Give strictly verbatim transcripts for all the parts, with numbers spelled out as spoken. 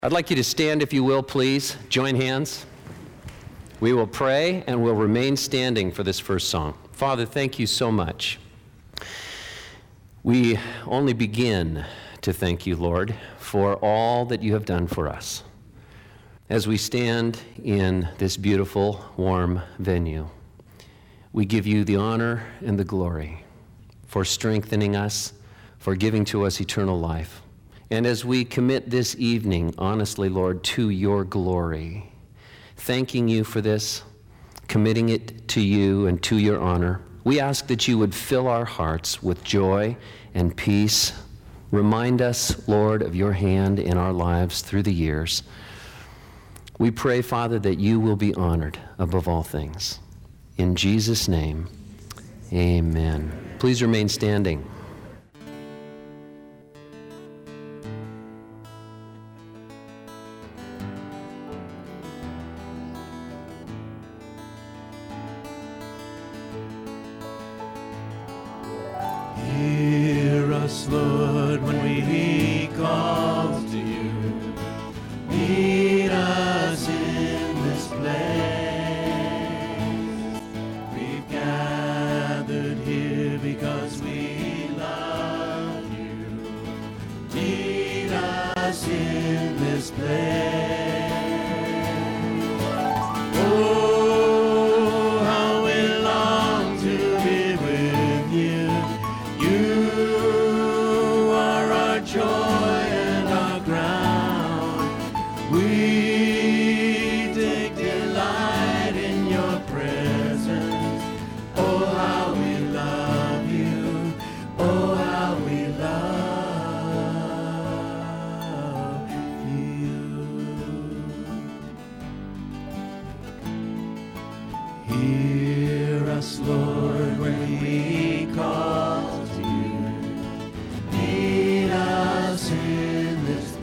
I'd like you to stand, if you will, please. Join hands. We will pray and we'll remain standing for this first song. Father, thank you so much. We only begin to thank you, Lord, for all that you have done for us. As we stand in this beautiful, warm venue, we give you the honor and the glory for strengthening us, for giving to us eternal life. And as we commit this evening, honestly, Lord, to your glory, thanking you for this, committing it to you and to your honor, we ask that you would fill our hearts with joy and peace. Remind us, Lord, of your hand in our lives through the years. We pray, Father, that you will be honored above all things. In Jesus' name, amen. Please remain standing. Hear us, Lord, when we call to you. Meet us in this place. We've gathered here because we love you. Meet us in this place. Oh, how we long to be with you. You are our joy and our ground. We take delight in your presence. Oh, how we love you. Oh, how we love you. Hear us, Lord, when we call. Meet us in this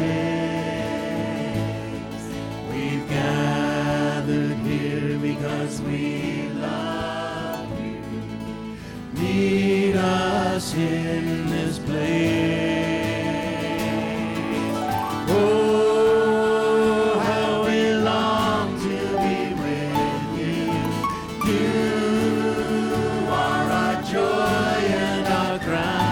place. We've gathered here because we love you. Meet us in this place. Oh, how we long to be with you. You are our joy and our crown.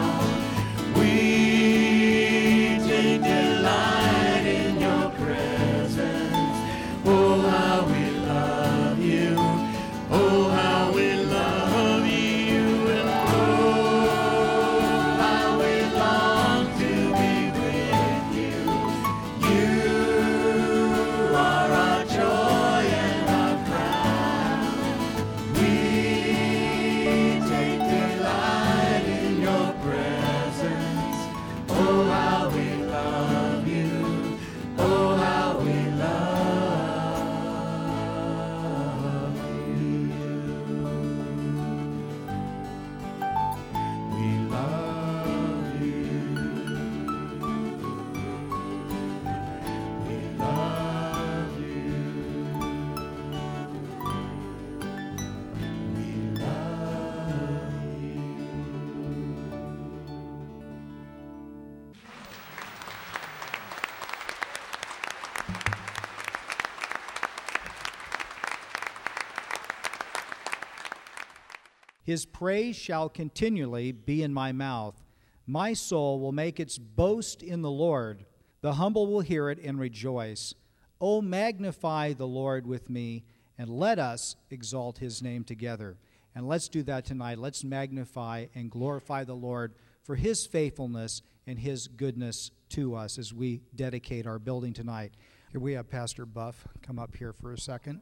His praise shall continually be in my mouth. My soul will make its boast in the Lord. The humble will hear it and rejoice. O magnify the Lord with me, and let us exalt his name together. And let's do that tonight. Let's magnify and glorify the Lord for his faithfulness and his goodness to us as we dedicate our building tonight. Here we have Pastor Buff come up here for a second.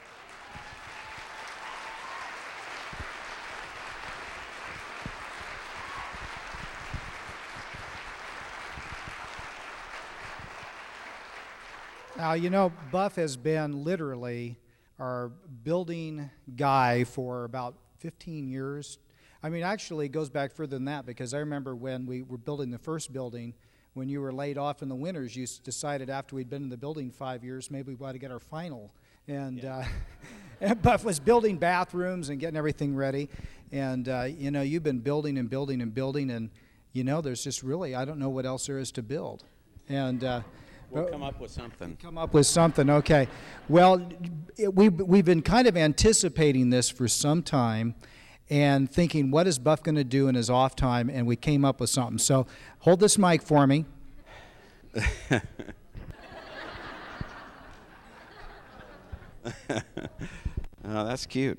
Now, you know, Buff has been literally our building guy for about fifteen years. I mean, actually, it goes back further than that, because I remember when we were building the first building, when you were laid off in the winters, you decided after we'd been in the building five years, maybe we ought to get our final. And, yeah. uh, and Buff was building bathrooms and getting everything ready. And, uh, you know, you've been building and building and building, and, you know, there's just really, I don't know what else there is to build. And... Uh, We'll come up with something. Come up with something, okay. Well, it, we, we've been kind of anticipating this for some time and thinking, what is Buff going to do in his off time? And we came up with something. So hold this mic for me. Oh, that's cute.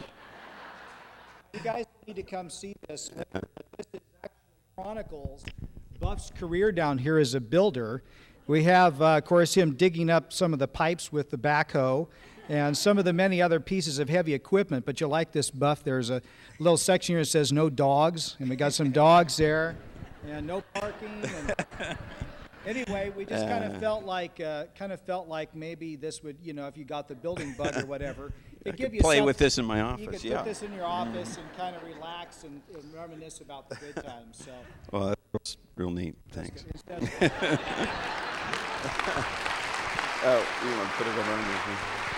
You guys need to come see this. This is actually chronicles Buff's career down here as a builder. We have, uh, of course, him digging up some of the pipes with the backhoe and some of the many other pieces of heavy equipment. But you'll like this, Buff. There's a little section here that says no dogs, and we got some dogs there, and no parking. And anyway, we just kind of felt like, uh, kind of felt like maybe this would, you know, if you got the building bug or whatever, I it'd give could you play something- with this in my You office, could yeah. put this in your office and kind of relax and, and reminisce about the good times. So. Well, that's real neat. Thanks. Instead of- Oh, you want to put it over on your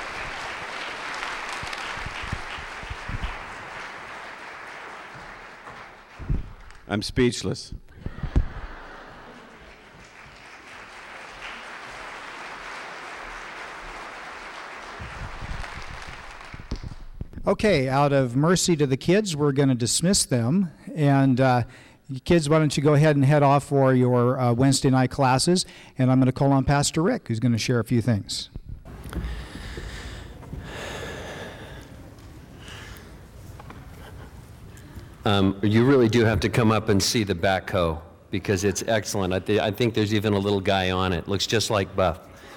I'm speechless. Okay, out of mercy to the kids, we're going to dismiss them. And uh, kids, why don't you go ahead and head off for your uh, Wednesday night classes. And I'm going to call on Pastor Rick, who's going to share a few things. Um, you really do have to come up and see the backhoe because it's excellent. I, th- I think there's even a little guy on it. Looks just like Buff.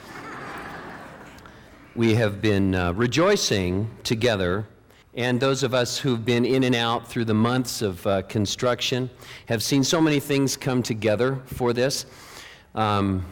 We have been uh, rejoicing together, and those of us who've been in and out through the months of uh, construction have seen so many things come together for this. Um,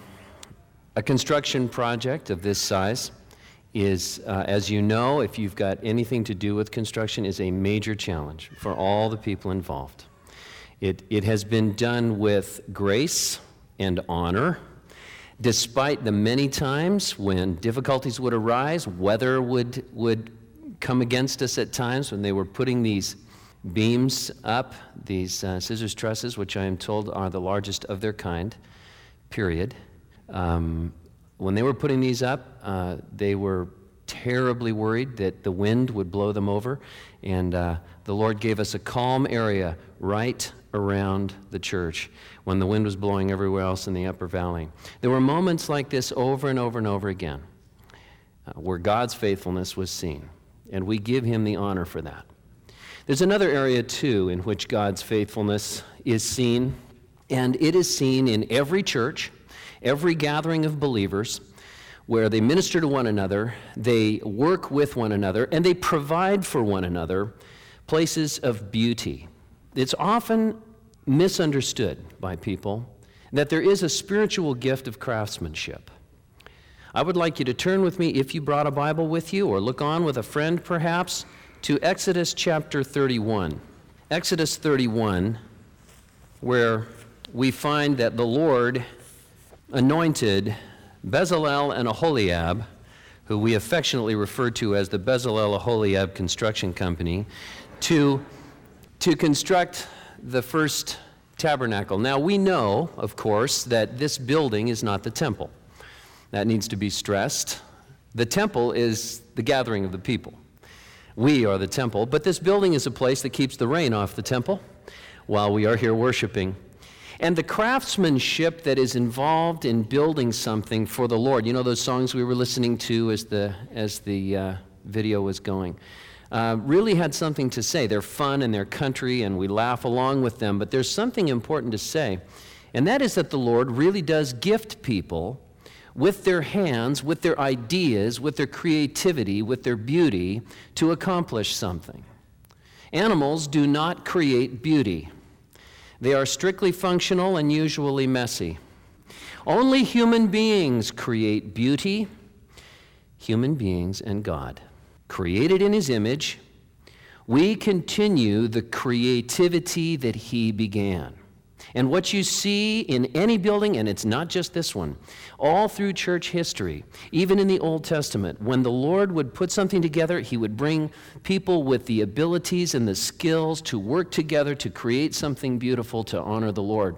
a construction project of this size is, uh, as you know, if you've got anything to do with construction, is a major challenge for all the people involved. It, it has been done with grace and honor, despite the many times when difficulties would arise, weather would, would come against us at times when they were putting these beams up, these uh, scissors trusses, which I am told are the largest of their kind, period. Um, when they were putting these up, uh, they were terribly worried that the wind would blow them over, and uh, the Lord gave us a calm area right around the church when the wind was blowing everywhere else in the upper valley. There were moments like this over and over and over again uh, where God's faithfulness was seen, and we give him the honor for that. There's another area, too, in which God's faithfulness is seen, and it is seen in every church, every gathering of believers, where they minister to one another, they work with one another, and they provide for one another places of beauty. It's often misunderstood by people that there is a spiritual gift of craftsmanship. I would like you to turn with me, if you brought a Bible with you, or look on with a friend perhaps, to Exodus chapter thirty-one. Exodus thirty-one, where we find that the Lord anointed Bezalel and Aholiab, who we affectionately refer to as the Bezalel-Aholiab Construction Company, to, to construct the first tabernacle. Now, we know, of course, that this building is not the temple. That needs to be stressed. The temple is the gathering of the people. We are the temple, but this building is a place that keeps the rain off the temple while we are here worshiping. And the craftsmanship that is involved in building something for the Lord, you know those songs we were listening to as the, as the uh, video was going, uh, really had something to say. They're fun and they're country, and we laugh along with them, but there's something important to say, and that is that the Lord really does gift people with their hands, with their ideas, with their creativity, with their beauty, to accomplish something. Animals do not create beauty. They are strictly functional and usually messy. Only human beings create beauty, human beings and God. Created in his image, we continue the creativity that he began. And what you see in any building, and it's not just this one, all through church history, even in the Old Testament, when the Lord would put something together, he would bring people with the abilities and the skills to work together to create something beautiful to honor the Lord.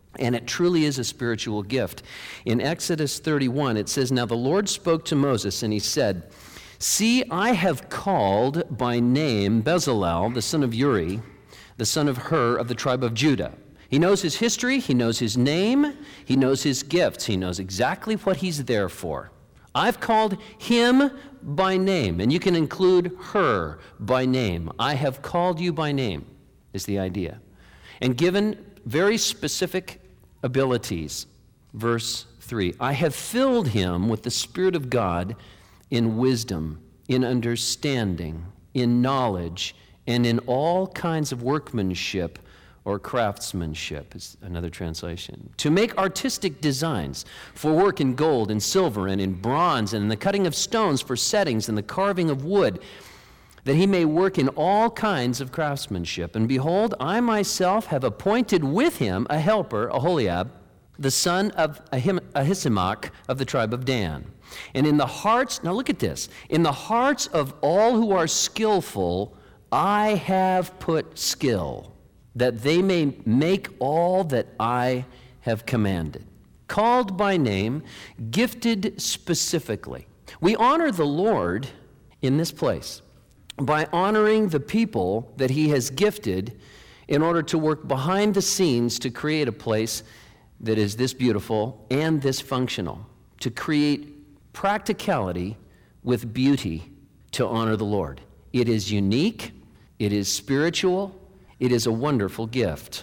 And it truly is a spiritual gift. In Exodus thirty-one, it says, "Now the Lord spoke to Moses, and he said, 'See, I have called by name Bezalel, the son of Uri, the son of Hur of the tribe of Judah.'" He knows his history, he knows his name, he knows his gifts, he knows exactly what he's there for. "I've called him by name," and you can include her by name. "I have called you by name," is the idea. And given very specific abilities. Verse three, "I have filled him with the Spirit of God in wisdom, in understanding, in knowledge, and in all kinds of workmanship," or craftsmanship is another translation, "to make artistic designs for work in gold and silver and in bronze and in the cutting of stones for settings and the carving of wood, that he may work in all kinds of craftsmanship. And behold, I myself have appointed with him a helper, Aholiab, the son of Ahim- Ahisamach of the tribe of Dan. And in the hearts," now look at this, "in the hearts of all who are skillful, I have put skill, that they may make all that I have commanded." Called by name, gifted specifically. We honor the Lord in this place by honoring the people that he has gifted in order to work behind the scenes to create a place that is this beautiful and this functional, to create practicality with beauty to honor the Lord. It is unique, it is spiritual, it is a wonderful gift.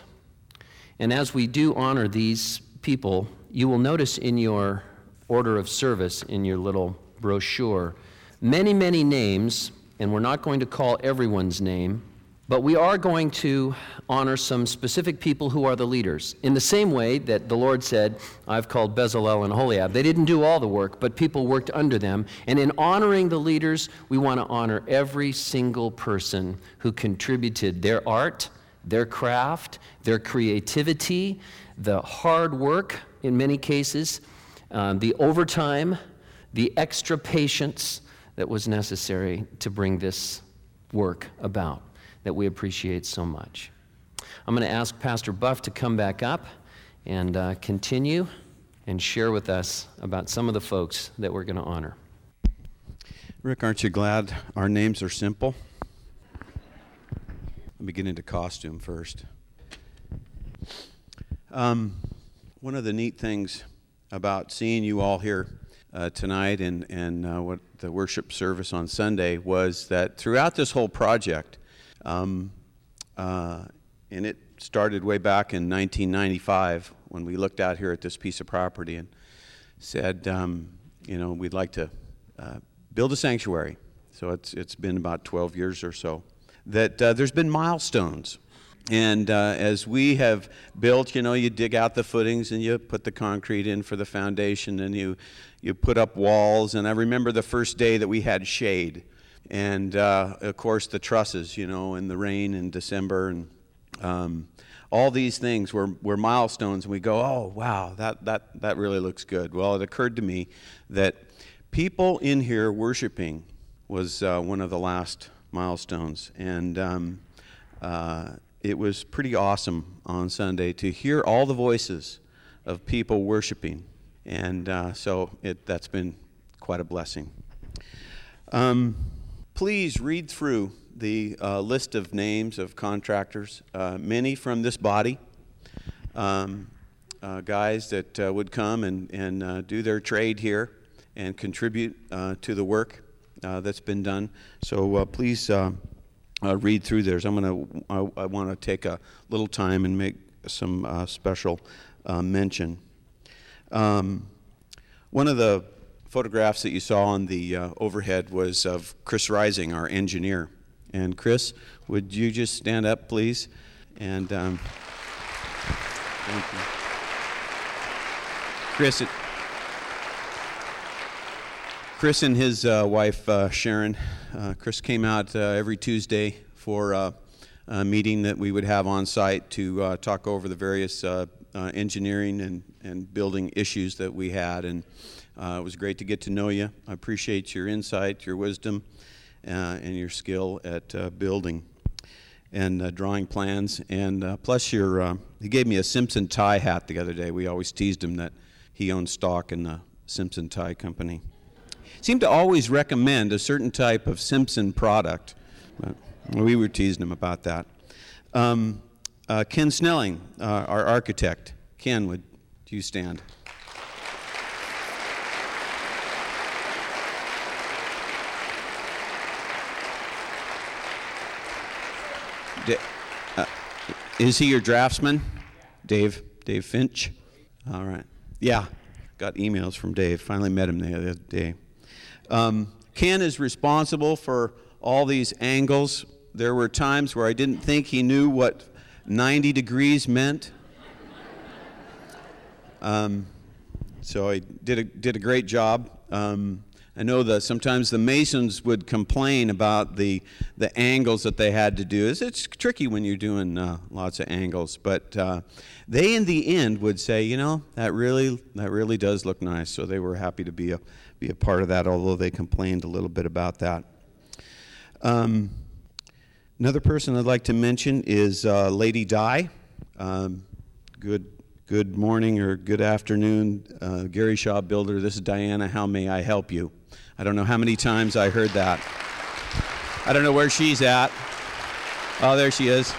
And as we do honor these people, you will notice in your order of service, in your little brochure, many, many names. And we're not going to call everyone's name, but we are going to honor some specific people who are the leaders. In the same way that the Lord said, "I've called Bezalel and Aholiab." They didn't do all the work, but people worked under them. And in honoring the leaders, we want to honor every single person who contributed their art, their craft, their creativity, the hard work in many cases, um, the overtime, the extra patience that was necessary to bring this work about, that we appreciate so much. I'm going to ask Pastor Buff to come back up and uh, continue and share with us about some of the folks that we're going to honor. Rick, aren't you glad our names are simple? Let me get into costume first. Um, one of the neat things about seeing you all here Uh, tonight and, and uh, what the worship service on Sunday was that throughout this whole project, um, uh, and it started way back in nineteen ninety-five when we looked out here at this piece of property and said, um, you know, we'd like to uh, build a sanctuary. So it's it's been about twelve years or so. That uh, there's been milestones. And uh, as we have built, you know, you dig out the footings and you put the concrete in for the foundation and you you put up walls. And I remember the first day that we had shade. And, uh, of course, the trusses, you know, and the rain in December. And um, all these things were, were milestones. And we go, oh, wow, that, that, that really looks good. Well, it occurred to me that people in here worshiping was uh, one of the last milestones. And um, uh, it was pretty awesome on Sunday to hear all the voices of people worshiping. And uh, so it, that's been quite a blessing. Um, please read through the uh, list of names of contractors, uh, many from this body, um, uh, guys that uh, would come and, and uh, do their trade here and contribute uh, to the work uh, that's been done. So uh, please uh, uh, read through theirs. I'm going to, I, I want to take a little time and make some uh, special uh, mention. Um, one of the photographs that you saw on the uh, overhead was of Chris Rising, our engineer. And Chris, would you just stand up, please? And um, thank you. Chris, it, Chris and his uh, wife, uh, Sharon, uh, Chris came out uh, every Tuesday for uh, a meeting that we would have on site to uh, talk over the various uh, uh, engineering and, and building issues that we had. And uh, it was great to get to know you. I appreciate your insight, your wisdom, uh, and your skill at uh, building. and uh, drawing plans. And uh, plus, your uh, he gave me a Simpson tie hat the other day. We always teased him that he owned stock in the Simpson Tie Company. Seemed to always recommend a certain type of Simpson product, but we were teasing him about that. Um, uh, Ken Snelling, uh, our architect. Ken, would you stand? Uh, is he your draftsman? Dave, Dave Finch? All right. Yeah, got emails from Dave. Finally met him the other day. Um, Ken is responsible for all these angles. There were times where I didn't think he knew what ninety degrees meant. Um, so I did a, did a great job. Um, I know that sometimes the masons would complain about the the angles that they had to do. It's, it's tricky when you're doing uh, lots of angles, but uh, they in the end would say, you know, that really that really does look nice. So they were happy to be a be a part of that, although they complained a little bit about that. Um, another person I'd like to mention is uh, Lady Di. Um, good. Good morning or good afternoon, uh, Gary Shaw Builder. This is Diana. How may I help you? I don't know how many times I heard that. I don't know where she's at. Oh, there she is.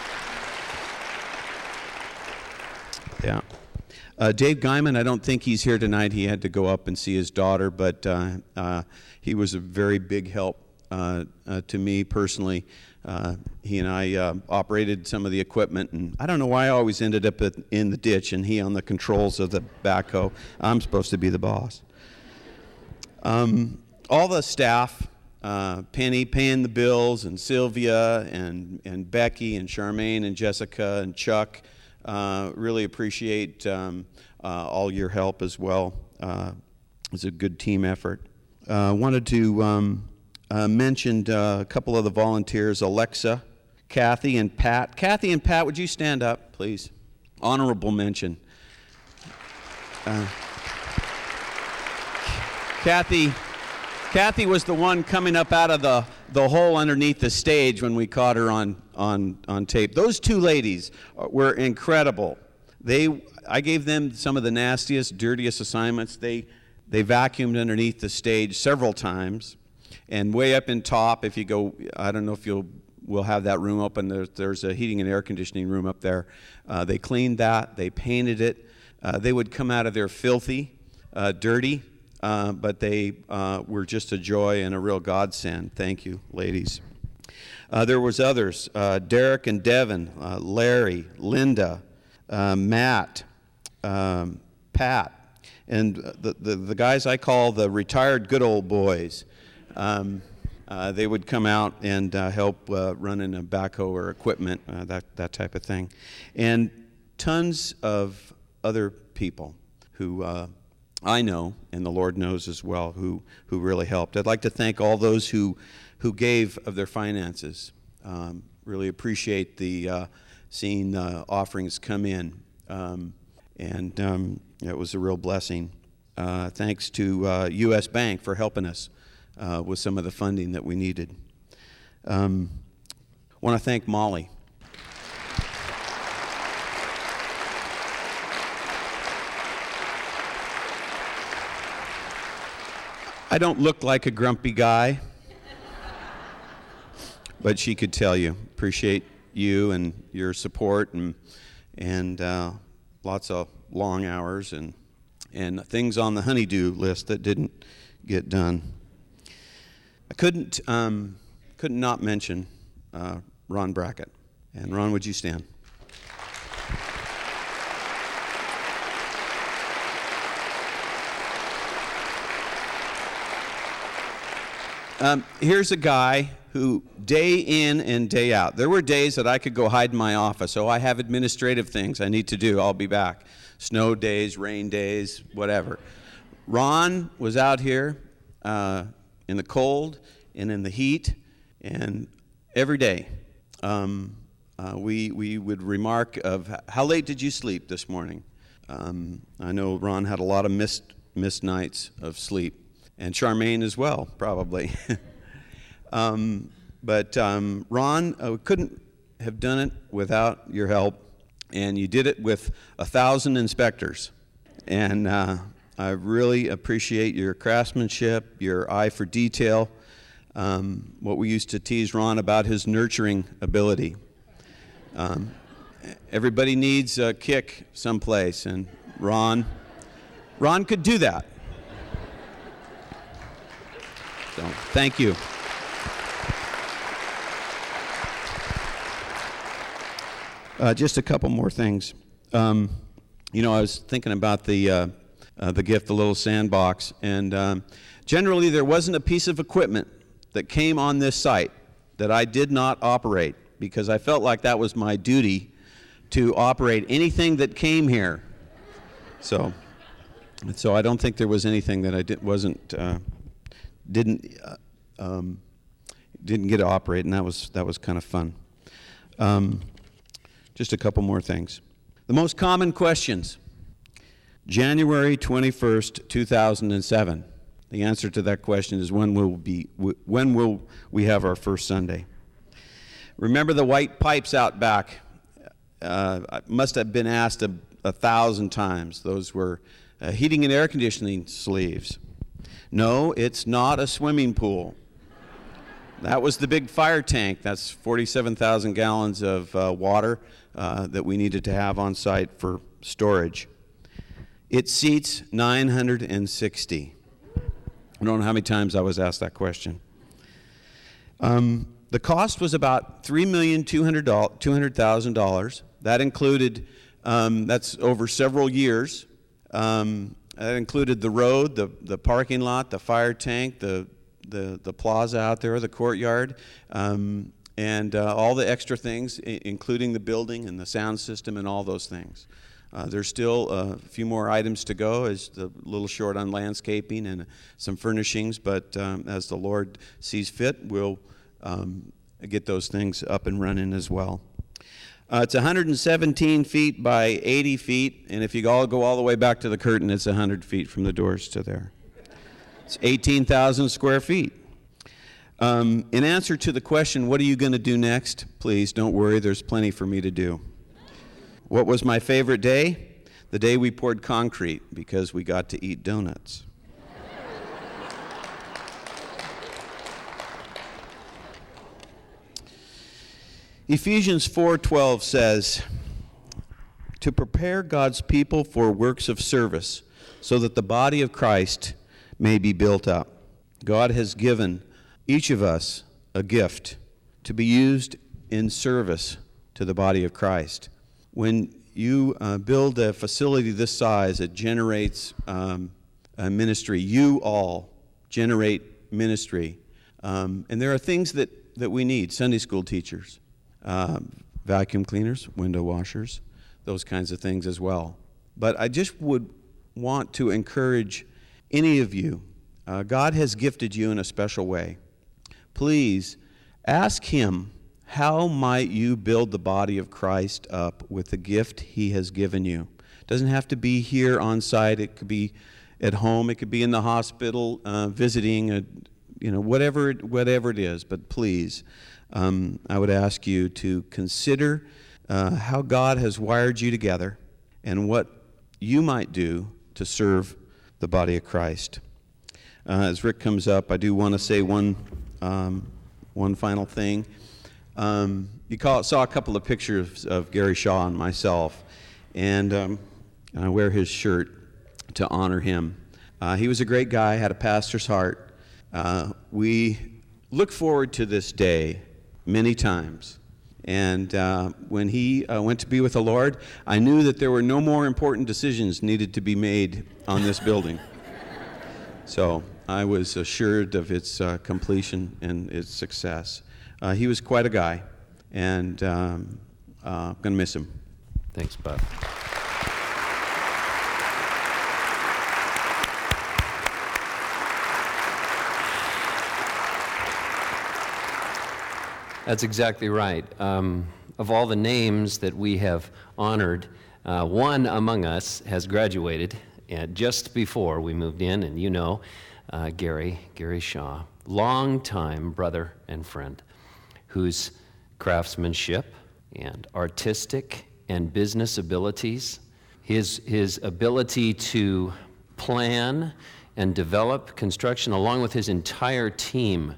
Yeah. Uh, Dave Guyman, I don't think he's here tonight. He had to go up and see his daughter, but uh, uh, he was a very big help uh, uh, to me personally. Uh, he and I uh, operated some of the equipment, and I don't know why I always ended up at, in the ditch and he on the controls of the backhoe. I'm supposed to be the boss. Um, all the staff, uh, Penny paying the bills, and Sylvia, and, and Becky, and Charmaine, and Jessica, and Chuck, uh, really appreciate um, uh, all your help as well. Uh, it was a good team effort. I uh, wanted to um, Uh, mentioned uh, a couple of the volunteers, Alexa, Kathy, and Pat. Kathy and Pat, would you stand up, please? Honorable mention. Uh, Kathy, Kathy was the one coming up out of the, the hole underneath the stage when we caught her on, on, on tape. Those two ladies were incredible. They, I gave them some of the nastiest, dirtiest assignments. They, they vacuumed underneath the stage several times. And way up in top, if you go, I don't know if you'll, we'll have that room open. There's, there's a heating and air conditioning room up there. Uh, they cleaned that. They painted it. Uh, they would come out of there filthy, uh, dirty, uh, but they uh, were just a joy and a real godsend. Thank you, ladies. Uh, there was others, uh, Derek and Devin, uh, Larry, Linda, uh, Matt, um, Pat, and the, the, the guys I call the retired good old boys. Um, uh, they would come out and uh, help uh, running a backhoe or equipment, uh, that, that type of thing. And tons of other people who uh, I know, and the Lord knows as well, who, who really helped. I'd like to thank all those who, who gave of their finances. Um, really appreciate the uh, seeing uh, offerings come in. Um, and um, it was a real blessing. Uh, thanks to uh, U S Bank for helping us Uh, with some of the funding that we needed. Um, I want to thank Molly. I don't look like a grumpy guy, but she could tell you. Appreciate you and your support, and and uh, lots of long hours and and things on the honeydew list that didn't get done. I couldn't um, couldn't not mention uh, Ron Brackett. And Ron, would you stand? Um, here's a guy who day in and day out, there were days that I could go hide in my office. Oh, I have administrative things I need to do. I'll be back. Snow days, rain days, whatever. Ron was out here uh, in the cold and in the heat, and every day um, uh, we we would remark of, how late did you sleep this morning? Um, I know Ron had a lot of missed missed nights of sleep, and Charmaine as well, probably. um, but um, Ron uh, couldn't have done it without your help, and you did it with a thousand inspectors. And uh, I really appreciate your craftsmanship, your eye for detail, um, what we used to tease Ron about his nurturing ability. Um, everybody needs a kick someplace, and Ron, Ron could do that. So, thank you. Uh, just a couple more things. Um, you know, I was thinking about the uh, uh, the gift, the little sandbox, and um, generally there wasn't a piece of equipment that came on this site that I did not operate, because I felt like that was my duty to operate anything that came here. So, so I don't think there was anything that I did, wasn't uh, didn't uh, um, didn't get to operate, and that was that was kind of fun. Um, just a couple more things. The most common questions. January twenty-first, two thousand seven. The answer to that question is when will be when will we have our first Sunday? Remember the white pipes out back? Uh, I must have been asked a, a thousand times. Those were uh, heating and air conditioning sleeves. No, it's not a swimming pool. That was the big fire tank. That's forty-seven thousand gallons of uh, water uh, that we needed to have on site for storage. It seats nine hundred sixty. I don't know how many times I was asked that question. Um, the cost was about three million two hundred thousand dollars. That included, um, that's over several years. Um, that included the road, the, the parking lot, the fire tank, the, the, the plaza out there, the courtyard, um, and uh, all the extra things, I- including the building and the sound system and all those things. Uh, there's still a few more items to go, as a little short on landscaping and some furnishings, but um, as the Lord sees fit, we'll um, get those things up and running as well. Uh, it's one hundred seventeen feet by eighty feet, and if you all go all the way back to the curtain, it's one hundred feet from the doors to there. It's eighteen thousand square feet. Um, in answer to the question, what are you going to do next? Please don't worry, there's plenty for me to do. What was my favorite day? The day we poured concrete, because we got to eat donuts. Ephesians four twelve says, to prepare God's people for works of service, so that the body of Christ may be built up. God has given each of us a gift to be used in service to the body of Christ. When you uh, build a facility this size, it generates um, a ministry. You all generate ministry. Um, and there are things that, that we need. Sunday school teachers, um, vacuum cleaners, window washers, those kinds of things as well. But I just would want to encourage any of you. Uh, God has gifted you in a special way. Please ask Him, how might you build the body of Christ up with the gift He has given you? It doesn't have to be here on site. It could be at home. It could be in the hospital, uh, visiting, a, you know, whatever, whatever it is. But please, um, I would ask you to consider uh, how God has wired you together and what you might do to serve the body of Christ. Uh, as Rick comes up, I do want to say one, um, one final thing. Um, you call, saw a couple of pictures of Gary Shaw and myself, and um, I wear his shirt to honor him. Uh, he was a great guy, had a pastor's heart. Uh, we look forward to this day many times. And uh, when he uh, went to be with the Lord, I knew that there were no more important decisions needed to be made on this building. So I was assured of its uh, completion and its success. Uh, he was quite a guy, and um, uh, I'm going to miss him. Thanks, Bud. That's exactly right. Um, of all the names that we have honored, uh, one among us has graduated uh, just before we moved in, and you know, uh, Gary, Gary Shaw, longtime brother and friend, whose craftsmanship and artistic and business abilities. His, his ability to plan and develop construction along with his entire team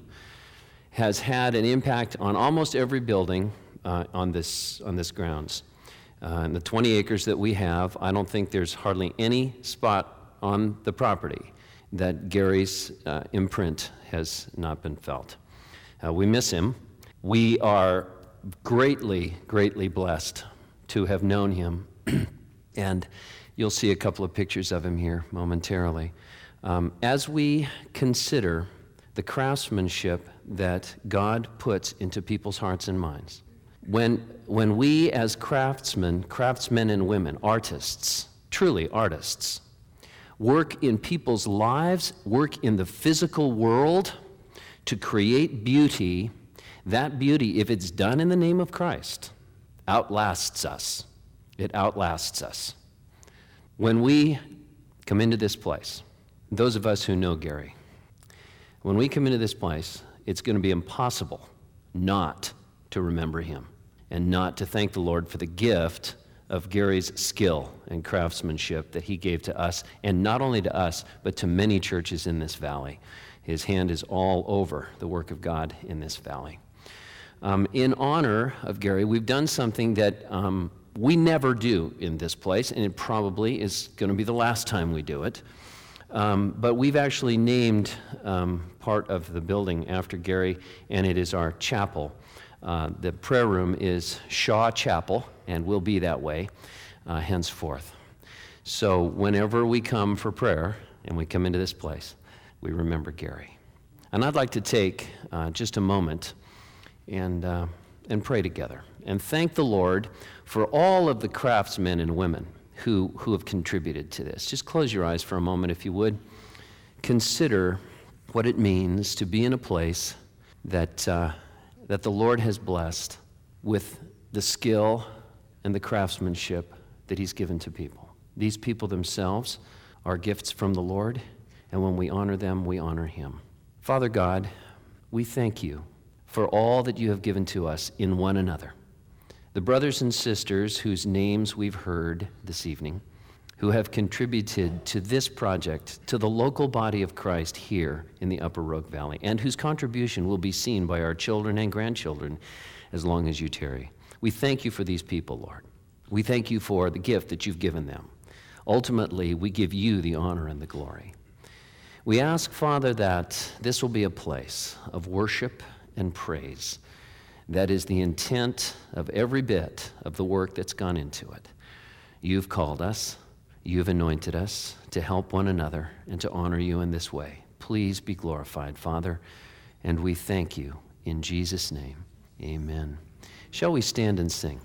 has had an impact on almost every building uh, on this on this grounds. Uh, in the twenty acres that we have, I don't think there's hardly any spot on the property that Gary's uh, imprint has not been felt. Uh, we miss him. We are greatly, greatly blessed to have known him. And you'll see a couple of pictures of him here momentarily. Um, as we consider the craftsmanship that God puts into people's hearts and minds, when, when we as craftsmen, craftsmen and women, artists, truly artists, work in people's lives, work in the physical world to create beauty, that beauty, if it's done in the name of Christ, outlasts us. It outlasts us. When we come into this place, those of us who know Gary, when we come into this place, it's going to be impossible not to remember him and not to thank the Lord for the gift of Gary's skill and craftsmanship that he gave to us, and not only to us, but to many churches in this valley. His hand is all over the work of God in this valley. Um, in honor of Gary, we've done something that um, we never do in this place, and it probably is going to be the last time we do it. Um, but we've actually named um, part of the building after Gary, and it is our chapel. Uh, the prayer room is Shaw Chapel, and will be that way uh, henceforth. So whenever we come for prayer, and we come into this place, we remember Gary. And I'd like to take uh, just a moment and uh, and pray together and thank the Lord for all of the craftsmen and women who, who have contributed to this. Just close your eyes for a moment, if you would. Consider what it means to be in a place that, uh, that the Lord has blessed with the skill and the craftsmanship that he's given to people. These people themselves are gifts from the Lord, and when we honor them, we honor him. Father God, we thank you for all that you have given to us in one another. The brothers and sisters whose names we've heard this evening, who have contributed to this project, to the local body of Christ here in the Upper Rogue Valley, and whose contribution will be seen by our children and grandchildren as long as you tarry. We thank you for these people, Lord. We thank you for the gift that you've given them. Ultimately, we give you the honor and the glory. We ask, Father, that this will be a place of worship and praise. That is the intent of every bit of the work that's gone into it. You've called us, you've anointed us to help one another and to honor you in this way. Please be glorified, Father, and we thank you in Jesus' name. Amen. Shall we stand and sing?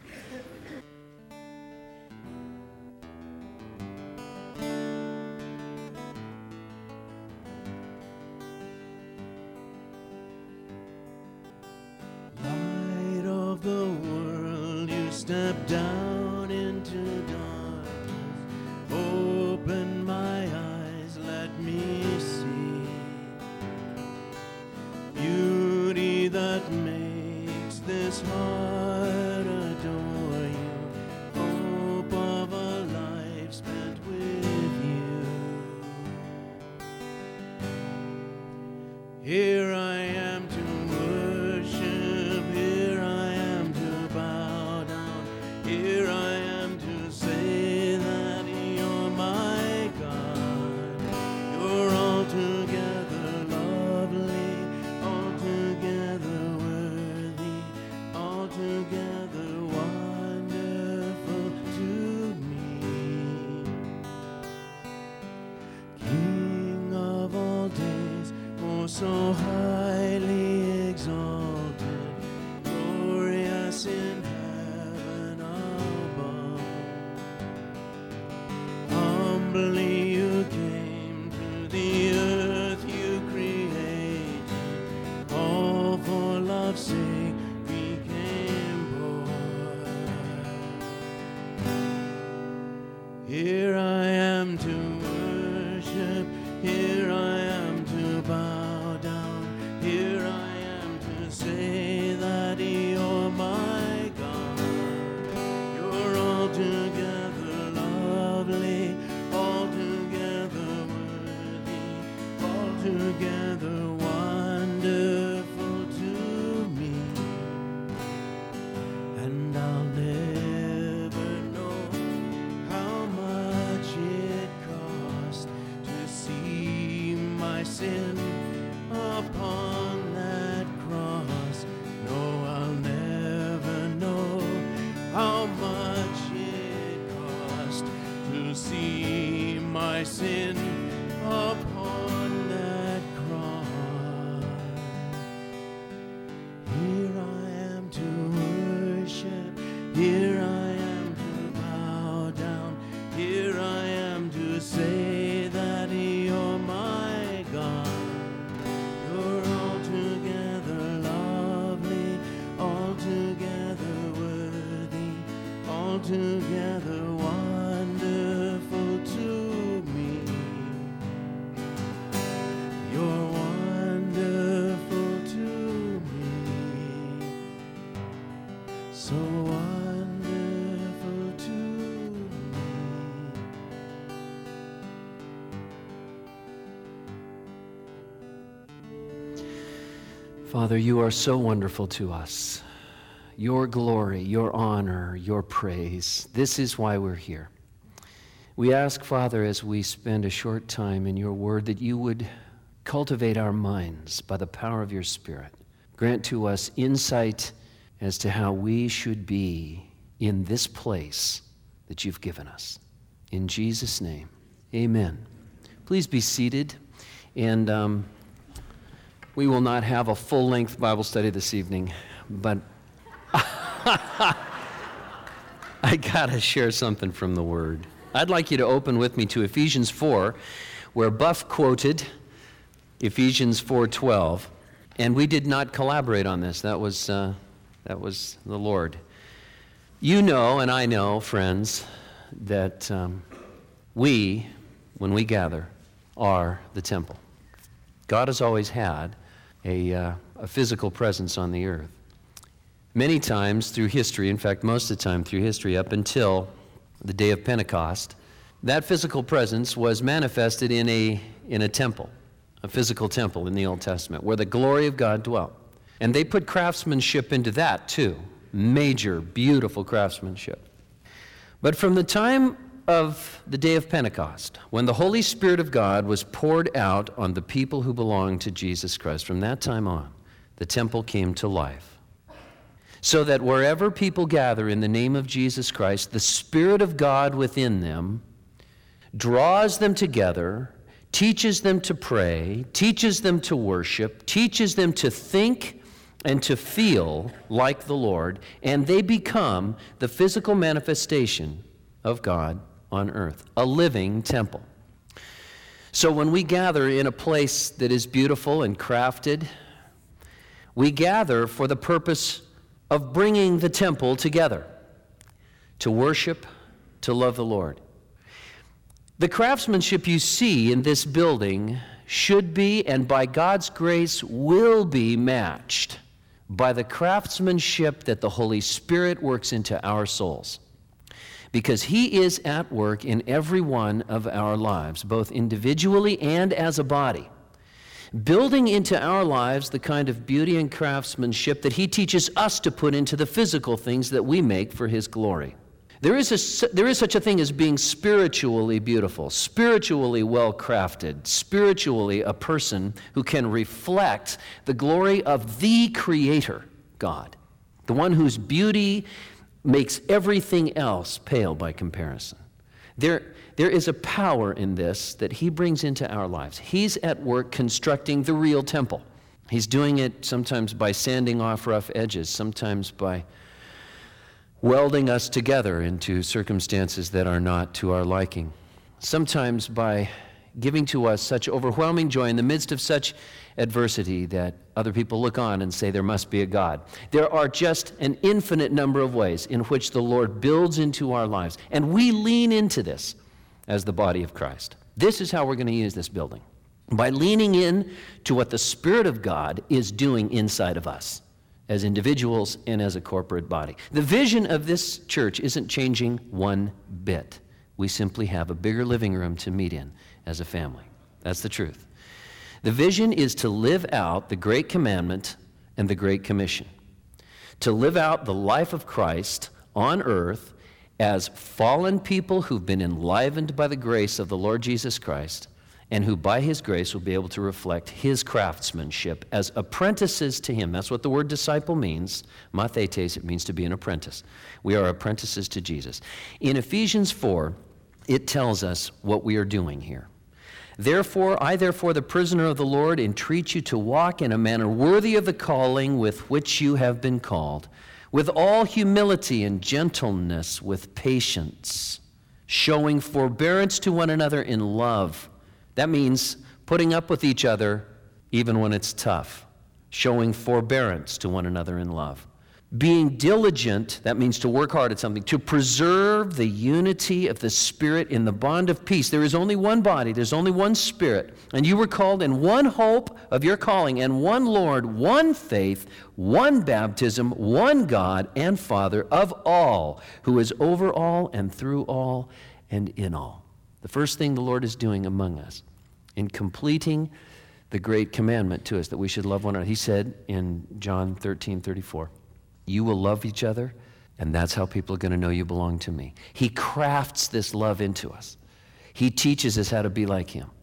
Step down into darkness, open my eyes, let me see beauty that makes this heart adore you, hope of a life spent with you. Here I am to worship, here I am to bow down, here I am to say that you're my God. You're altogether lovely, altogether worthy, altogether wonderful to me. King of all days, oh so highly exalted, glorious in heaven above. Humbly you came to the earth you created, all for love's sake became poor. Here I am to worship, here I am to bow down, altogether wonderful to me, and I'll never know how much it cost to see my sin upon that cross. No, I'll never know how much it cost to see my sin upon that cross. Here I am to worship, here I am to bow down, here I am to say that you're my God. You're altogether lovely, altogether worthy, altogether wonderful to me. You're wonderful to me, so wonderful to me. Father, you are so wonderful to us. Your glory, your honor, your praise. This is why we're here. We ask, Father, as we spend a short time in your word, that you would cultivate our minds by the power of your Spirit. Grant to us insight as to how we should be in this place that you've given us. In Jesus' name, amen. Please be seated, and um, we will not have a full-length Bible study this evening, but I gotta share something from the Word. I'd like you to open with me to Ephesians four, where Buff quoted Ephesians four twelve, and we did not collaborate on this. That was uh, that was the Lord. You know, and I know, friends, that um, we, when we gather, are the temple. God has always had a, uh, a physical presence on the earth. Many times through history, in fact, most of the time through history, up until the day of Pentecost, that physical presence was manifested in a, in a temple, a physical temple in the Old Testament, where the glory of God dwelt. And they put craftsmanship into that too, major, beautiful craftsmanship. But from the time of the day of Pentecost, when the Holy Spirit of God was poured out on the people who belonged to Jesus Christ, from that time on, the temple came to life. So that wherever people gather in the name of Jesus Christ, the Spirit of God within them draws them together, teaches them to pray, teaches them to worship, teaches them to think and to feel like the Lord, and they become the physical manifestation of God on earth, a living temple. So when we gather in a place that is beautiful and crafted, we gather for the purpose of bringing the temple together, to worship, to love the Lord. The craftsmanship you see in this building should be, and by God's grace will be, matched by the craftsmanship that the Holy Spirit works into our souls. Because He is at work in every one of our lives, both individually and as a body, building into our lives the kind of beauty and craftsmanship that He teaches us to put into the physical things that we make for His glory. There is, a, there is such a thing as being spiritually beautiful, spiritually well-crafted, spiritually a person who can reflect the glory of the Creator, God, the one whose beauty makes everything else pale by comparison. There, there is a power in this that He brings into our lives. He's at work constructing the real temple. He's doing it sometimes by sanding off rough edges, sometimes by welding us together into circumstances that are not to our liking, sometimes by giving to us such overwhelming joy in the midst of such adversity that other people look on and say there must be a God. There are just an infinite number of ways in which the Lord builds into our lives, and we lean into this as the body of Christ. This is how we're going to use this building, by leaning in to what the Spirit of God is doing inside of us as individuals and as a corporate body. The vision of this church isn't changing one bit. We simply have a bigger living room to meet in as a family. That's the truth. The vision is to live out the Great Commandment and the Great Commission, to live out the life of Christ on earth as fallen people who've been enlivened by the grace of the Lord Jesus Christ, and who by his grace will be able to reflect his craftsmanship as apprentices to him. That's what the word disciple means. Mathetes, it means to be an apprentice. We are apprentices to Jesus. In Ephesians four, it tells us what we are doing here. Therefore, I therefore, the prisoner of the Lord, entreat you to walk in a manner worthy of the calling with which you have been called, with all humility and gentleness, with patience, showing forbearance to one another in love. That means putting up with each other even when it's tough, showing forbearance to one another in love. Being diligent, that means to work hard at something, to preserve the unity of the Spirit in the bond of peace. There is only one body, there's only one Spirit, and you were called in one hope of your calling, and one Lord, one faith, one baptism, one God and Father of all, who is over all and through all and in all. The first thing the Lord is doing among us in completing the great commandment to us that we should love one another. He said in John thirteen thirty-four, you will love each other, and that's how people are going to know you belong to me. He crafts this love into us. He teaches us how to be like him.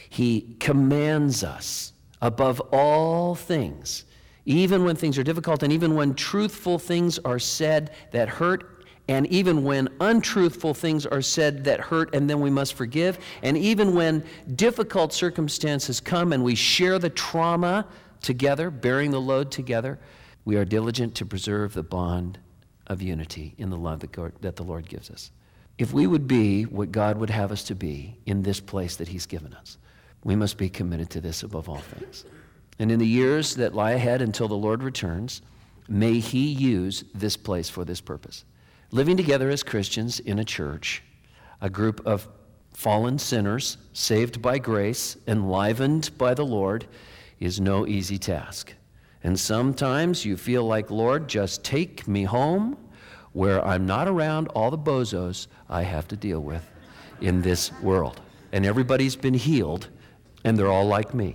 He commands us above all things, even when things are difficult, and even when truthful things are said that hurt, and even when untruthful things are said that hurt, and then we must forgive, and even when difficult circumstances come and we share the trauma together, bearing the load together, we are diligent to preserve the bond of unity in the love that, God, that the Lord gives us. If we would be what God would have us to be in this place that he's given us, we must be committed to this above all things. And in the years that lie ahead until the Lord returns, may he use this place for this purpose. Living together as Christians in a church, a group of fallen sinners saved by grace, enlivened by the Lord, is no easy task. And sometimes you feel like, Lord, just take me home where I'm not around all the bozos I have to deal with in this world. And everybody's been healed, and they're all like me.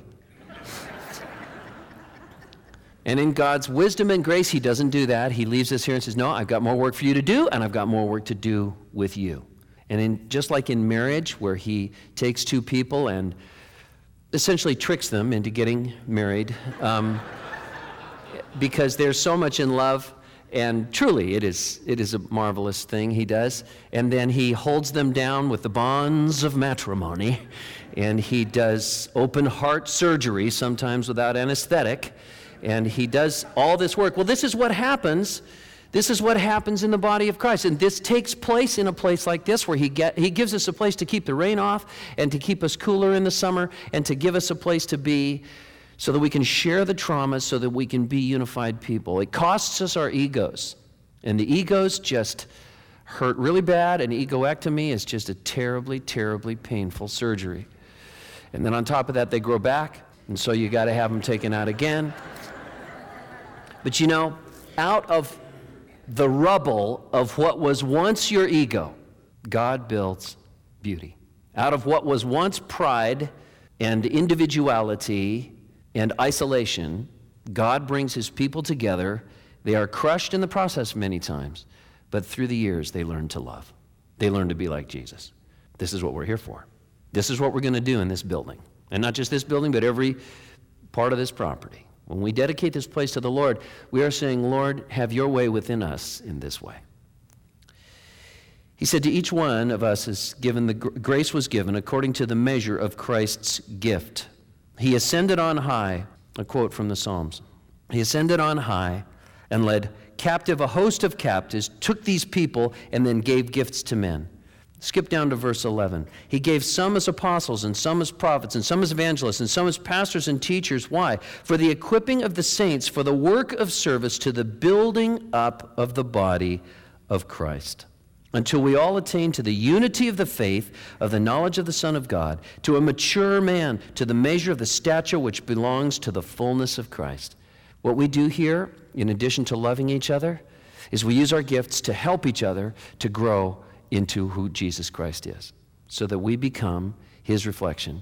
And in God's wisdom and grace, he doesn't do that. He leaves us here and says, no, I've got more work for you to do, and I've got more work to do with you. And in, just like in marriage, where he takes two people and essentially tricks them into getting married, um, because there's so much in love, and truly it is it is a marvelous thing he does. And then he holds them down with the bonds of matrimony, and he does open heart surgery, sometimes without anesthetic, and he does all this work. Well, this is what happens. This is what happens in the body of Christ, and this takes place in a place like this where he get he gives us a place to keep the rain off and to keep us cooler in the summer and to give us a place to be, so that we can share the traumas, so that we can be unified people. It costs us our egos, and the egos just hurt really bad, and egoectomy is just a terribly, terribly painful surgery. And then on top of that, they grow back, and so you got to have them taken out again. But you know, out of the rubble of what was once your ego, God builds beauty. Out of what was once pride and individuality and isolation, God brings his people together. They are crushed in the process many times, but through the years, they learn to love. They learn to be like Jesus. This is what we're here for. This is what we're going to do in this building. And not just this building, but every part of this property. When we dedicate this place to the Lord, we are saying, Lord, have your way within us in this way. He said, to each one of us is given, the grace was given according to the measure of Christ's gift. He ascended on high, a quote from the Psalms. He ascended on high and led captive a host of captives, took these people, and then gave gifts to men. Skip down to verse eleven. He gave some as apostles, and some as prophets, and some as evangelists, and some as pastors and teachers. Why? For the equipping of the saints, for the work of service, to the building up of the body of Christ, until we all attain to the unity of the faith, of the knowledge of the Son of God, to a mature man, to the measure of the stature which belongs to the fullness of Christ. What we do here, in addition to loving each other, is we use our gifts to help each other to grow into who Jesus Christ is, so that we become his reflection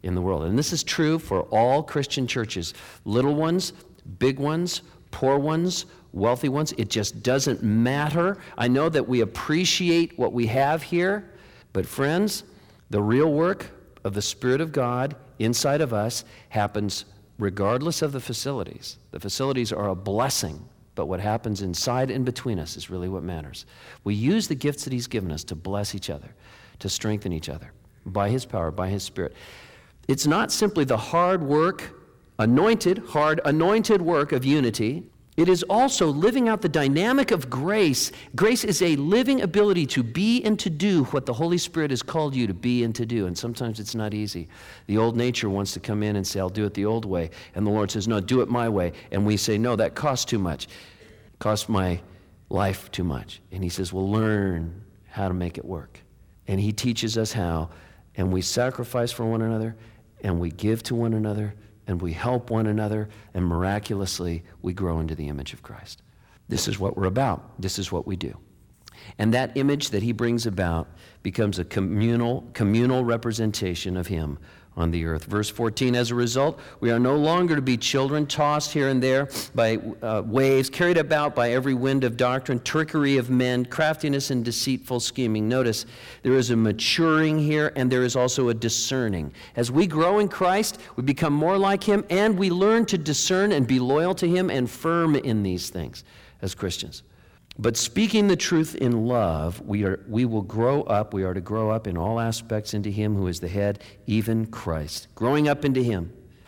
in the world. And this is true for all Christian churches, little ones, big ones, poor ones, wealthy ones. It just doesn't matter. I know that we appreciate what we have here, but friends, the real work of the Spirit of God inside of us happens regardless of the facilities. The facilities are a blessing, but what happens inside and between us is really what matters. We use the gifts that He's given us to bless each other, to strengthen each other by His power, by His Spirit. It's not simply the hard work, anointed, hard, anointed work of unity. It is also living out the dynamic of grace. Grace is a living ability to be and to do what the Holy Spirit has called you to be and to do. And sometimes it's not easy. The old nature wants to come in and say, I'll do it the old way. And the Lord says, no, do it my way. And we say, no, that costs too much. It costs my life too much. And He says, well, learn how to make it work. And He teaches us how. And we sacrifice for one another, and we give to one another, and we help one another, and miraculously we grow into the image of Christ. This is what we're about. This is what we do. And that image that He brings about becomes a communal, communal representation of Him on the earth. Verse fourteen, as a result, we are no longer to be children tossed here and there by uh, waves, carried about by every wind of doctrine, trickery of men, craftiness and deceitful scheming. Notice there is a maturing here, and there is also a discerning. As we grow in Christ, we become more like Him, and we learn to discern and be loyal to Him and firm in these things as Christians. But speaking the truth in love, we are we will grow up, we are to grow up in all aspects into Him who is the head, even Christ. Growing up into Him,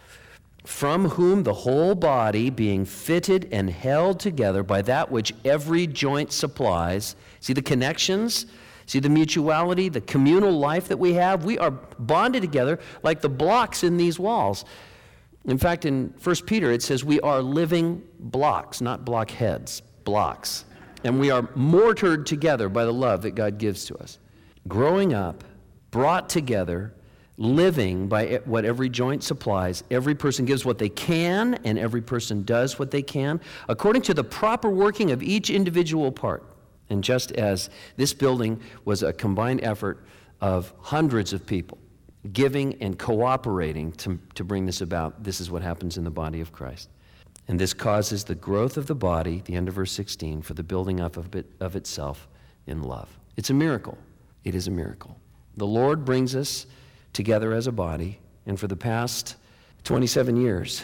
from whom the whole body, being fitted and held together by that which every joint supplies. See the connections? See the mutuality, the communal life that we have? We are bonded together like the blocks in these walls. In fact, in First Peter, it says we are living blocks, not blockheads, blocks. And we are mortared together by the love that God gives to us. Growing up, brought together, living by what every joint supplies. Every person gives what they can, and every person does what they can, according to the proper working of each individual part. And just as this building was a combined effort of hundreds of people giving and cooperating to, to bring this about, this is what happens in the body of Christ. And this causes the growth of the body, the end of verse sixteen, for the building up of, it, of itself in love. It's a miracle. It is a miracle. The Lord brings us together as a body, and for the past twenty-seven years,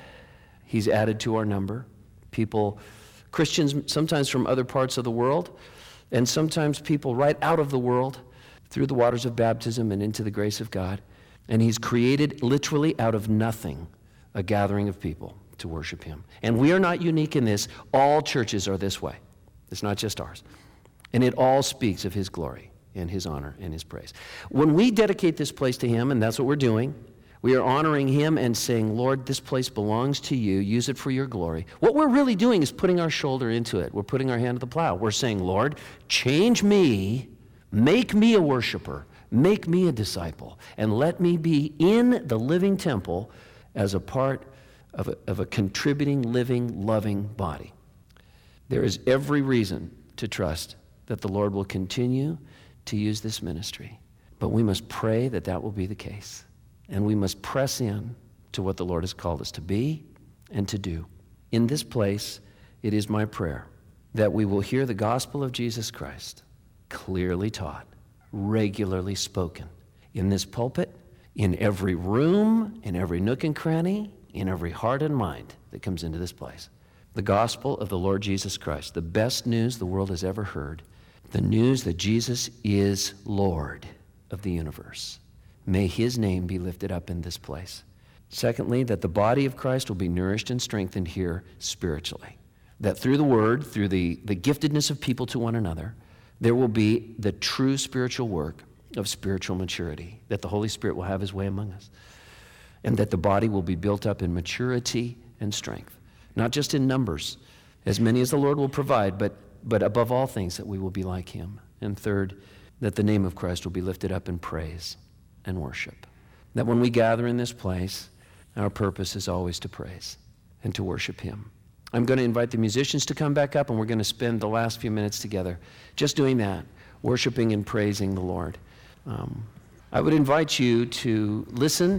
He's added to our number. People, Christians sometimes from other parts of the world, and sometimes people right out of the world through the waters of baptism and into the grace of God. And He's created literally out of nothing a gathering of people to worship Him. And we are not unique in this. All churches are this way. It's not just ours. And it all speaks of His glory and His honor and His praise. When we dedicate this place to Him, and that's what we're doing, we are honoring Him and saying, Lord, this place belongs to You. Use it for Your glory. What we're really doing is putting our shoulder into it. We're putting our hand to the plow. We're saying, Lord, change me, make me a worshiper, make me a disciple, and let me be in the living temple as a part Of a, of a contributing, living, loving body. There is every reason to trust that the Lord will continue to use this ministry. But we must pray that that will be the case. And we must press in to what the Lord has called us to be and to do. In this place, it is my prayer that we will hear the gospel of Jesus Christ clearly taught, regularly spoken, in this pulpit, in every room, in every nook and cranny, in every heart and mind that comes into this place. The gospel of the Lord Jesus Christ, the best news the world has ever heard, the news that Jesus is Lord of the universe. May His name be lifted up in this place. Secondly, that the body of Christ will be nourished and strengthened here spiritually. That through the word, through the, the giftedness of people to one another, there will be the true spiritual work of spiritual maturity, that the Holy Spirit will have His way among us. And that the body will be built up in maturity and strength, not just in numbers, as many as the Lord will provide, but, but above all things that we will be like Him. And third, that the name of Christ will be lifted up in praise and worship. That when we gather in this place, our purpose is always to praise and to worship Him. I'm going to invite the musicians to come back up, and we're going to spend the last few minutes together just doing that, worshiping and praising the Lord. Um, I would invite you to listen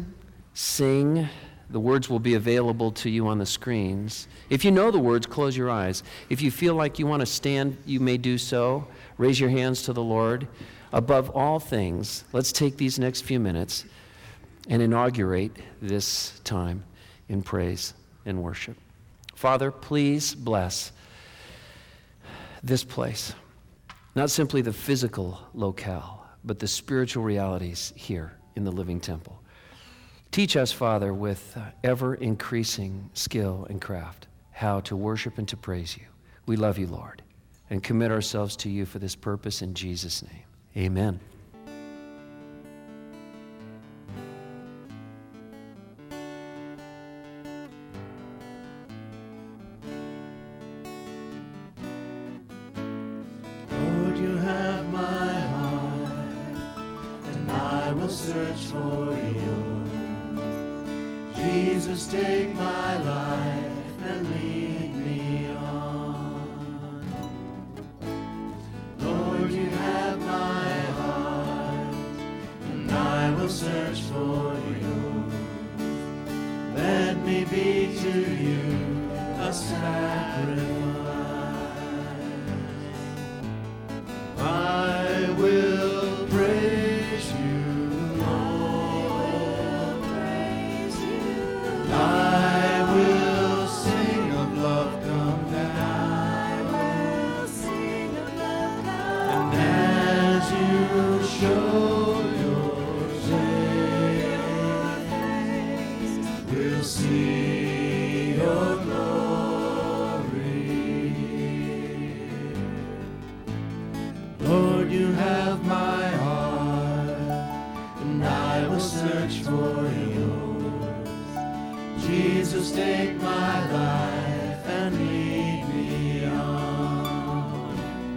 sing. The words will be available to you on the screens. If you know the words, close your eyes. If you feel like you want to stand, you may do so. Raise your hands to the Lord. Above all things, let's take these next few minutes and inaugurate this time in praise and worship. Father, please bless this place. Not simply the physical locale, but the spiritual realities here in the living temple. Teach us, Father, with uh, ever-increasing skill and craft, how to worship and to praise you. We love you, Lord, and commit ourselves to you for this purpose in Jesus' name. Amen. Lord, you have my heart, and I will search for you. Jesus, take my life and lead me on. Lord, you have my heart, and I will search for you. Let me be to you a sacrifice. I will praise you, Lord. I will sing of love come down. And as you show your face, we'll see your glory. Lord, you have my heart, and I will search for yours. Jesus, take my life and lead me on.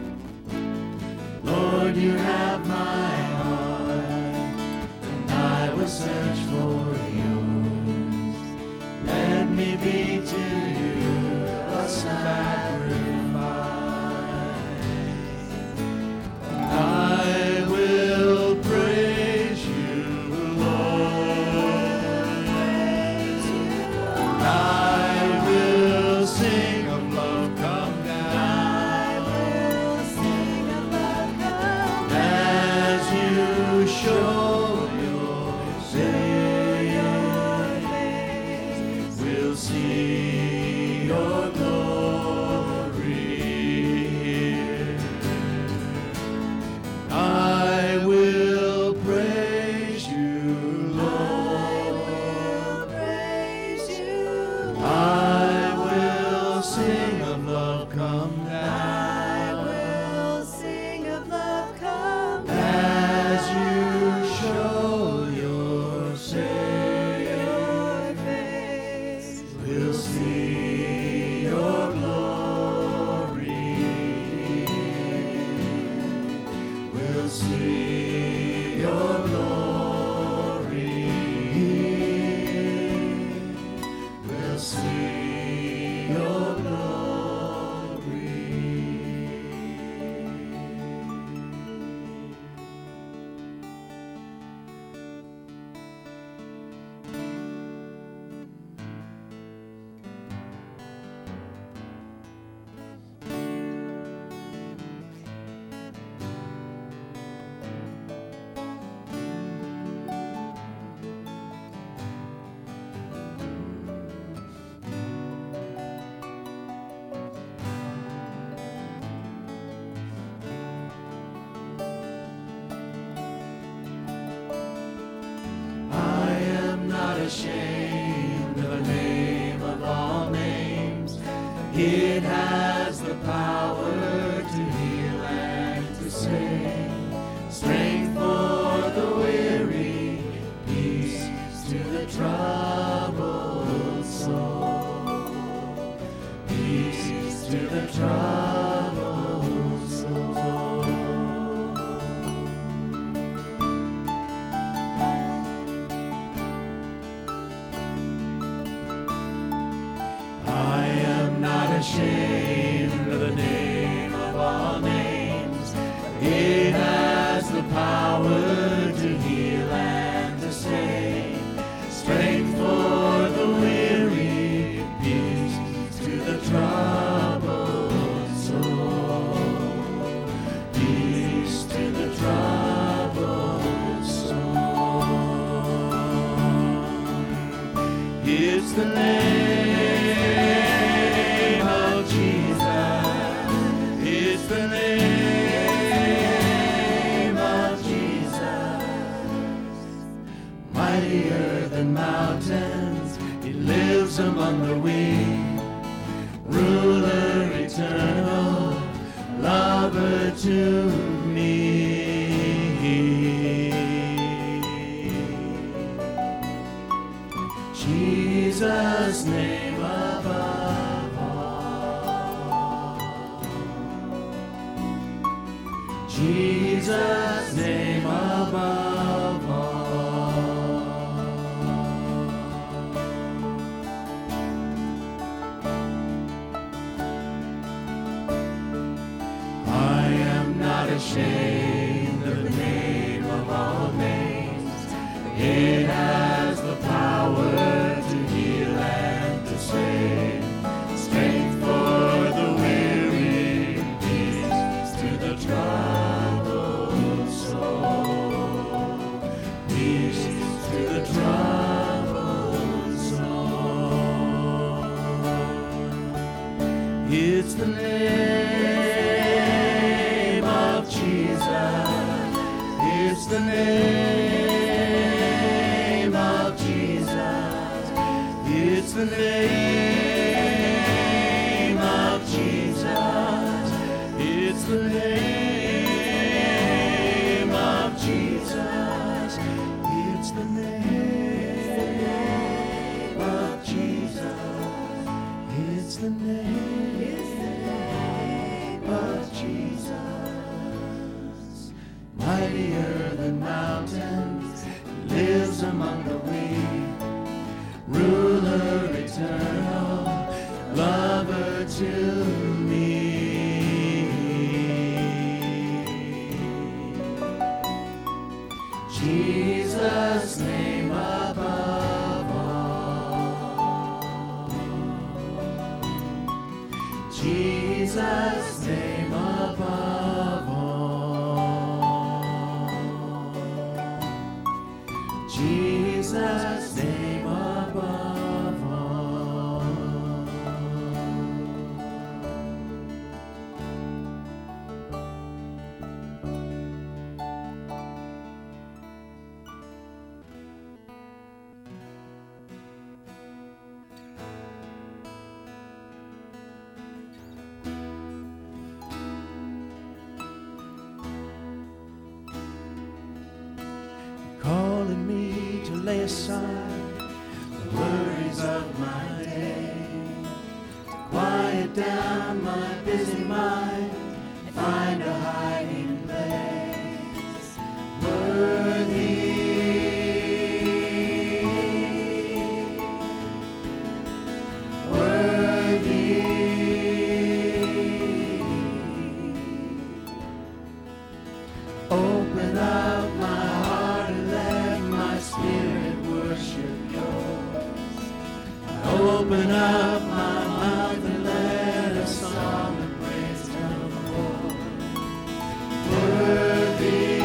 Lord, you have my heart, and I will search for yours. Let me be to you a sacrifice. I will praise you, Lord. I will sing of love come down. As you show your face, we'll see your glory. I will praise you, Lord. I will sing of love come down. As you show your face, we'll see your glory. We'll see your glory. We'll see your glory. I am not ashamed of the name of all names. It has the power to heal and to save. Strength for the weary, peace to the troubled soul. Peace to the troubled soul. I am not ashamed of the name of all names. It has the power to heal and to save. Strength It's the name of Jesus. It's the name of Jesus. Mightier than mountains, He lives among the weak. Ruler eternal, lover to me. Jesus' name above all. Jesus' name above all. I am not ashamed of the name of all names. It has the power to heal and to save, strength for the weary, peace to the troubled soul, peace to the troubled soul. It's the name of Jesus. It's the name of Jesus. It's the name of Jesus. It's the name of Jesus. It's the name of Jesus. It's the name of Jesus. Mightier than mountains, lives among the weak. Ruler eternal, lover to me. Jesus' name above all. Jesus' name above all. Jesus' name above all. Calling me to lay aside the worries of my day, to quiet down my busy mind and find a hiding place. Worthy, worthy. Open up my heart and let my spirit worship yours. Open up my mouth and let a song of praise come forth. Worthy,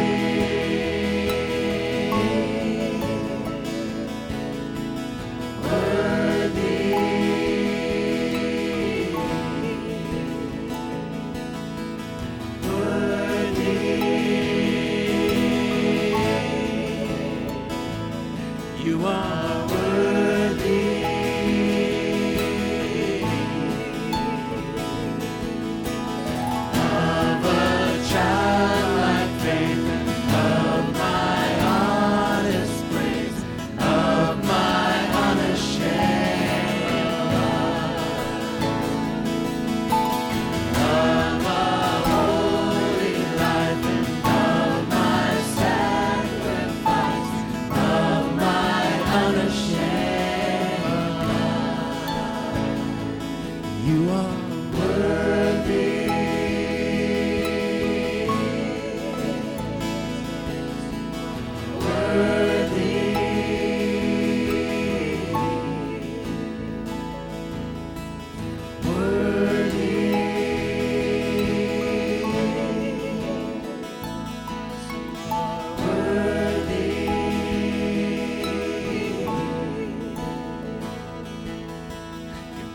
worthy, worthy. You are worthy.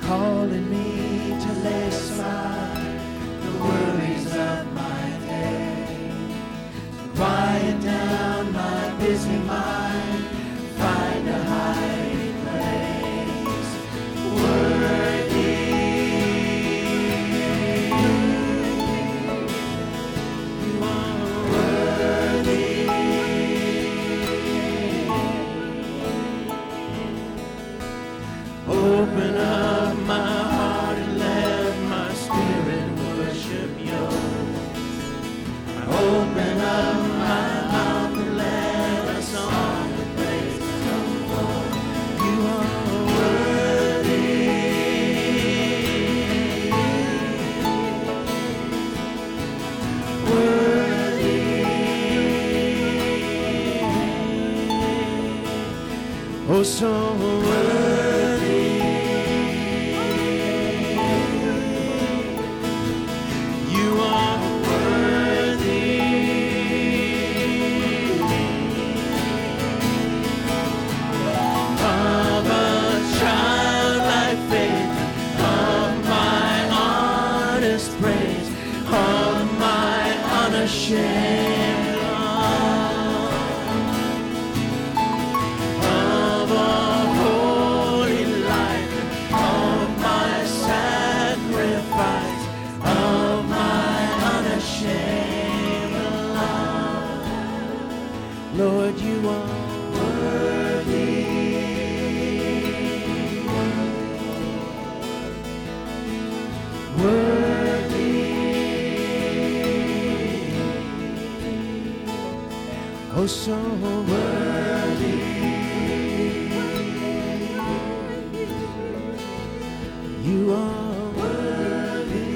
calling me to lay aside the worries of my day, to quiet down my busy mind, find a hiding place. Worthy, you are worthy. Open up my heart and let my spirit worship you. I open up my mouth and let a song of praise come forth. You are worthy. Worthy. Oh, so worthy. You are worthy of a childlike faith, of my honest praise, of my unashamed love, of a holy life, of my sacrifice, of my unashamed love. Lord, you are worthy. Worthy. Oh, so worthy. You are worthy.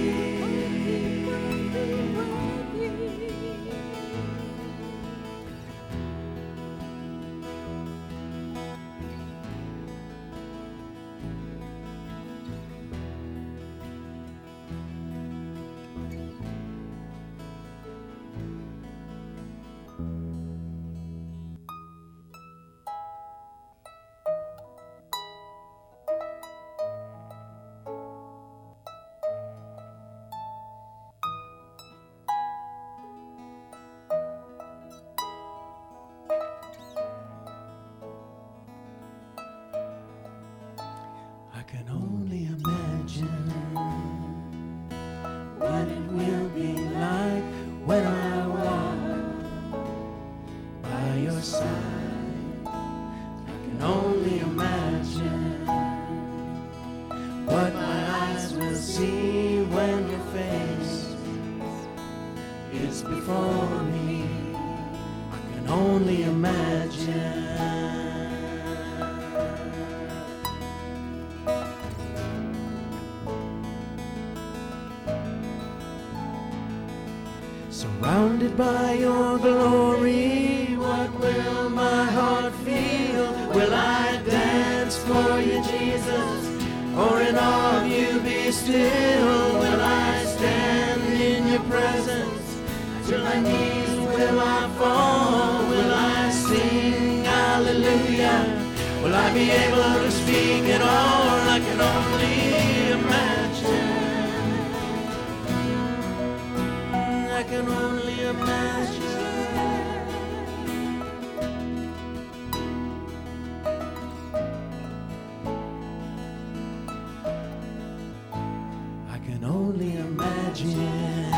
I can only imagine what it will be like when I walk by your side. I can only imagine what my eyes will see when your face is before me. I can only imagine. Surrounded by your glory, what will my heart feel? Will I dance for you, Jesus? Or in awe of you be still? Will I stand in your presence? To my knees will I fall? Will I sing hallelujah? Will I be able to speak at all? I can only imagine. I can only imagine. I can only imagine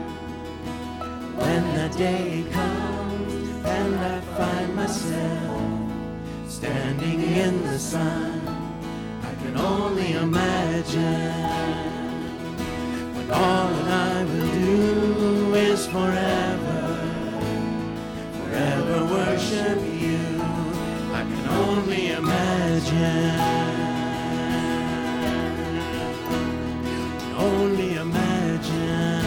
when that day comes and I find myself standing in the sun. I can only imagine. All that I will do is forever, forever worship you. I can only imagine, only imagine.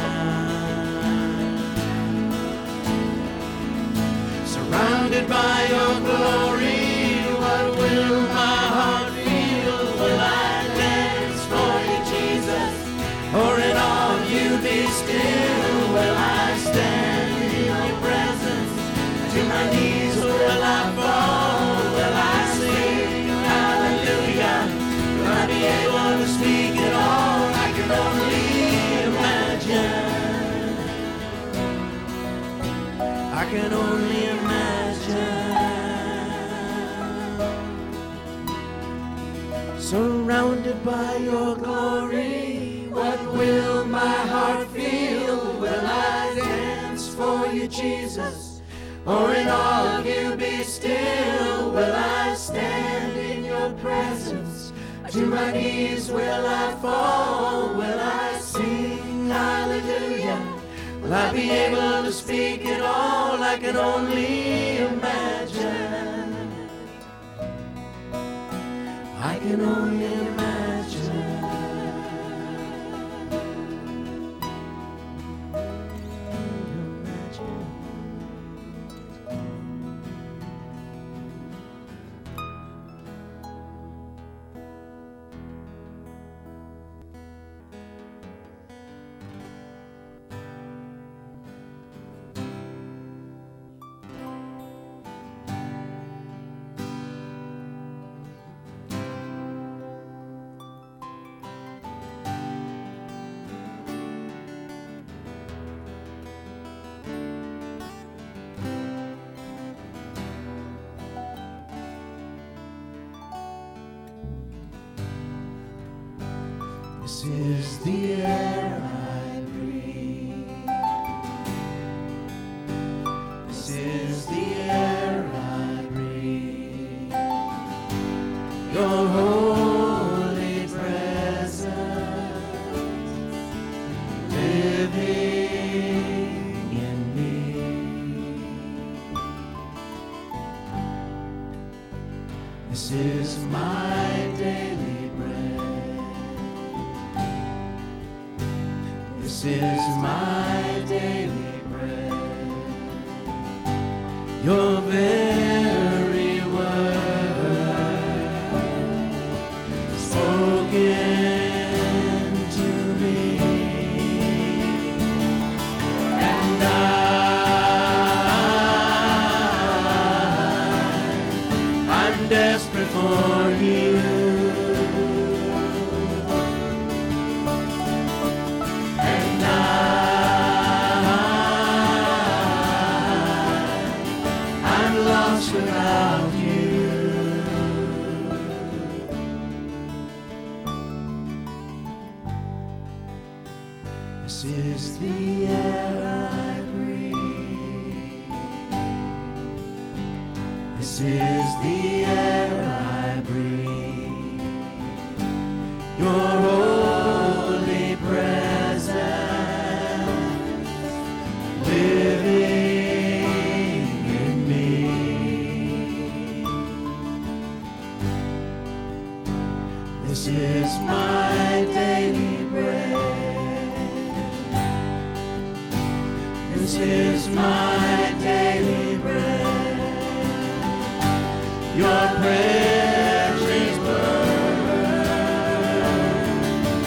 Surrounded by your glory, what will my heart feel? Will I dance for you, Jesus? Or in awe of you be still? Will I stand in your presence? To my knees will I fall? Will I sing hallelujah? Surrounded by your glory, what will my heart feel? Will I dance for you, Jesus? Or in all of you be still? Will I stand in your presence? To my knees will I fall? Will I sing hallelujah? Will I be able to speak it all? I can only imagine. I can only imagine. This is the air I breathe. This is the air I breathe. Your holy presence living in me. This is my daily bread. This is my daily bread. Your very word spoken to me, and I, I'm desperate for you. Without you, this is the air I breathe. This is the air I breathe. Your holy presence living. This is my daily bread. This is my daily bread. Your precious word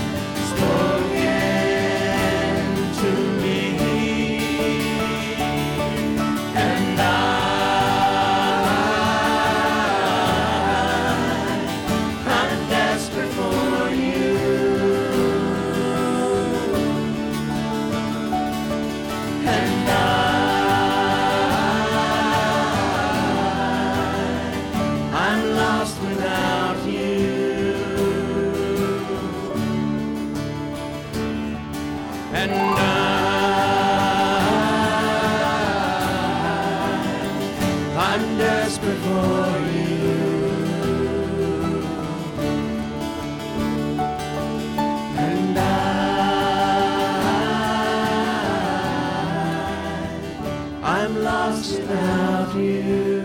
spoken to me, and I, I'm desperate for you. And I, I'm lost without you. And I, I'm desperate for you. And I, I'm lost without you.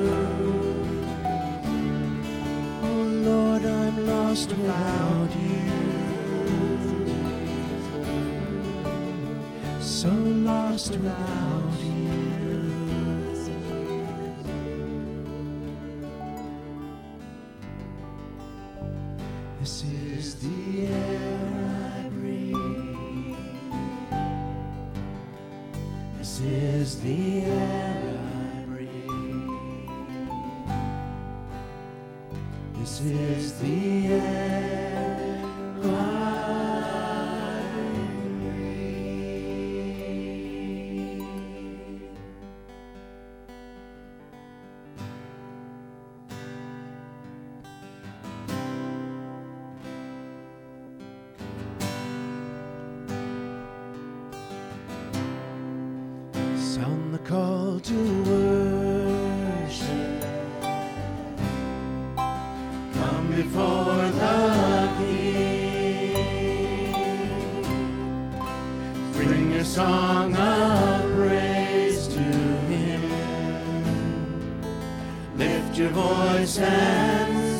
Oh Lord, I'm lost without you. So lost without you. This is the air I breathe. This is the air I breathe. This is the air I breathe. call to worship. Come before the King. Bring your song of praise to Him. Lift your voice and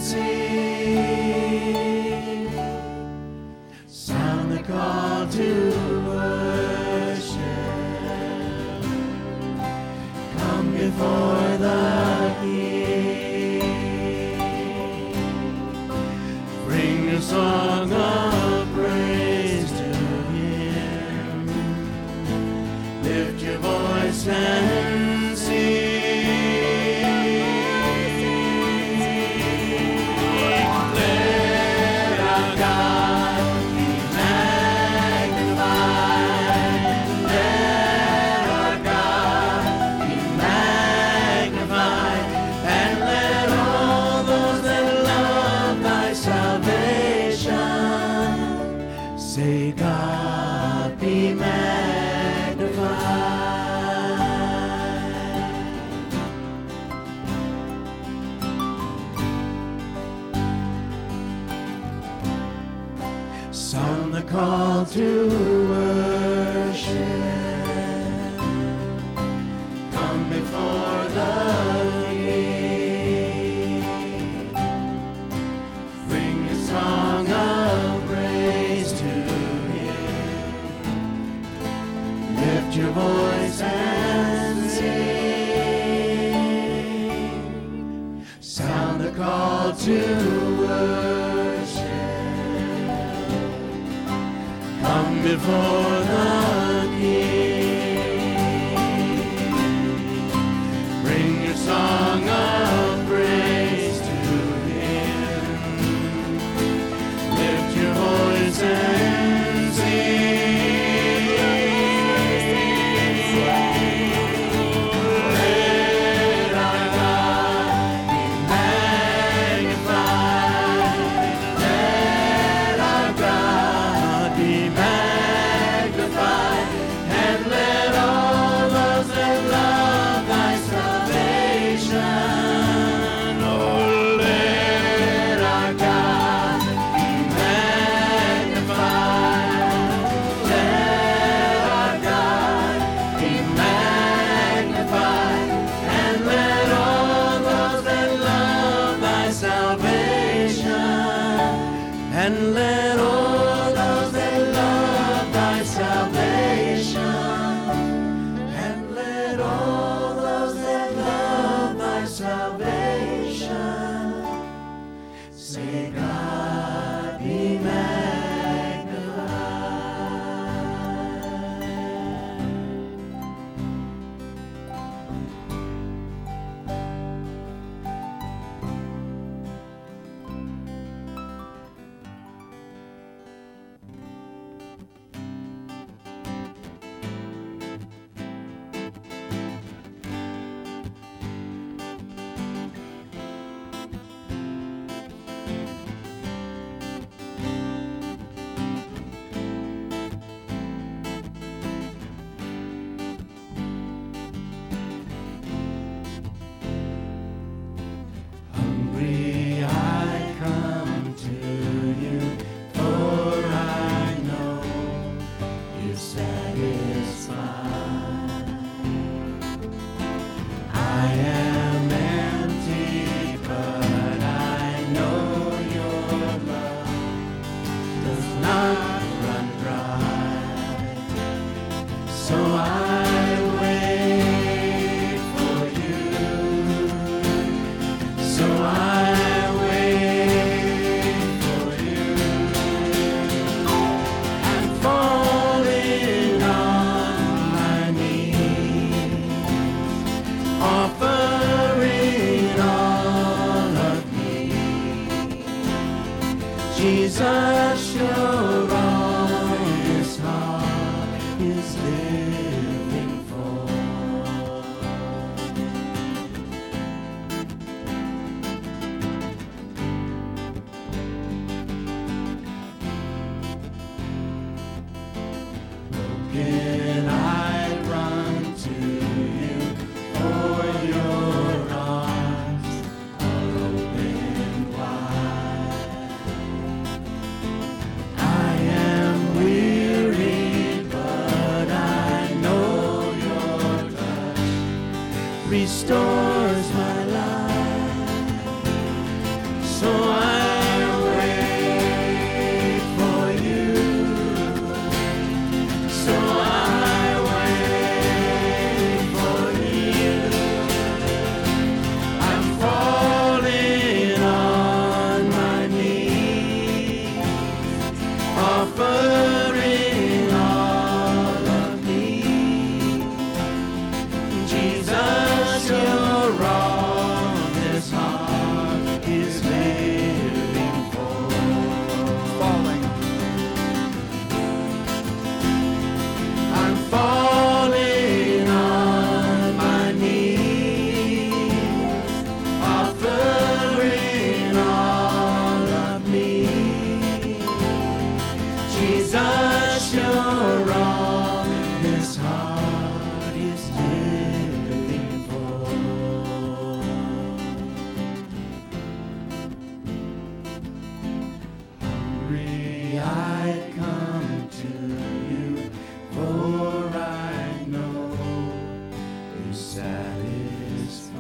sing. Sound the call to worship. Come before the King. Bring your song of praise to Him. Lift your voice and sing. Let our God be magnified. Let our God be magnified. And let all those that love thy salvation say, God be magnified. Sound the call to worship. Come before the King. Bring a song of praise to Him. Lift your voice and sing. Sound the call to worship. Come before the King. Bring your song of praise to Him. Lift your voice and sing. Let our God be magnified. Let our God be magnified. And let all those that love thy salvation, oh, let our God be magnified. Let our God be magnified. And let all those that love thy salvation, and let all those that love thy salvation, and let all those that love thy salvation say, God be magnified. Hungry I come to you, for I know you satisfy. I am empty, but I know your love does not run dry. So I wait for you. So I wait for you. I'm falling on my knees, offering all of me. Jesus, you're all this heart is living for. Broken, I run to you. Jesus, you're all this heart is living for. Hungry I come to you, for I know you satisfy.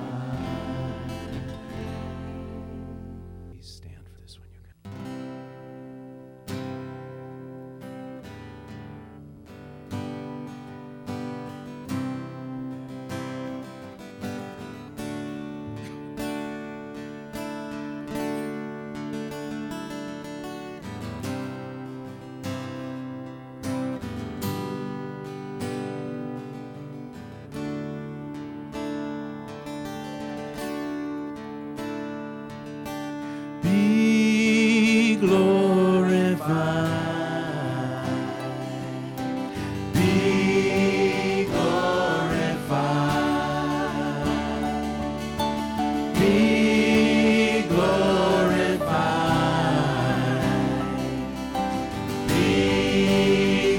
Please stand for this one. You're good. Be glorified, be glorified, be glorified, be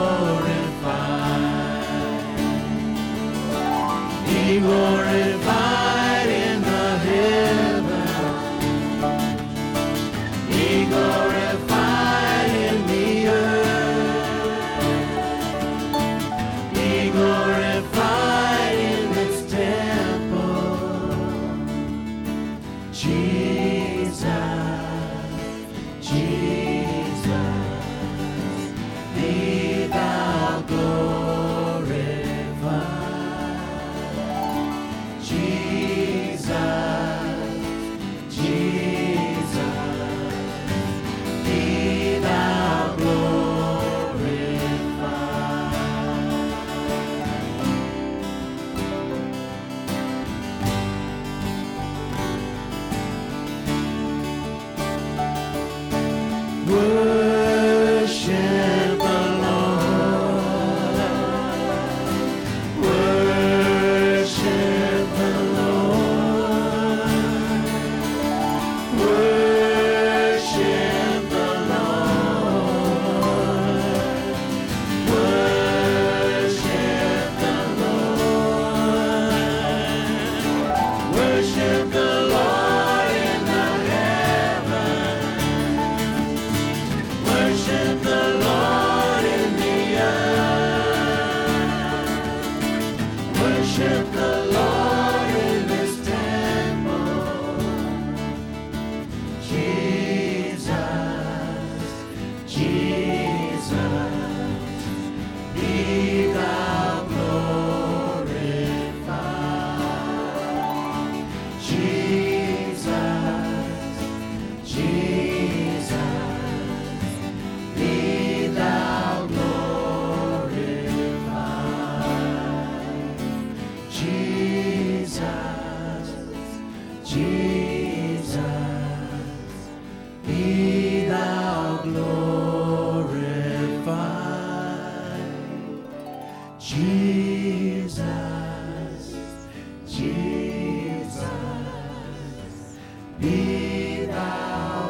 glorified, be glorified in the heavens. Be glorified in the earth. Be glorified in this temple. Jesus, Jesus, be thou glorified. Jesus, Jesus, be thou glorified. Worship the Lord. Worship the Lord. Worship the Lord. Worship the Lord. Worship the Lord in the heavens. Worship the Lord in the earth. Worship the Lord in this temple. Jesus, Jesus, be thou glorified. Jesus, Jesus, be thou glorified. Jesus, Jesus, be thou glorified. Jesus, Jesus, be thou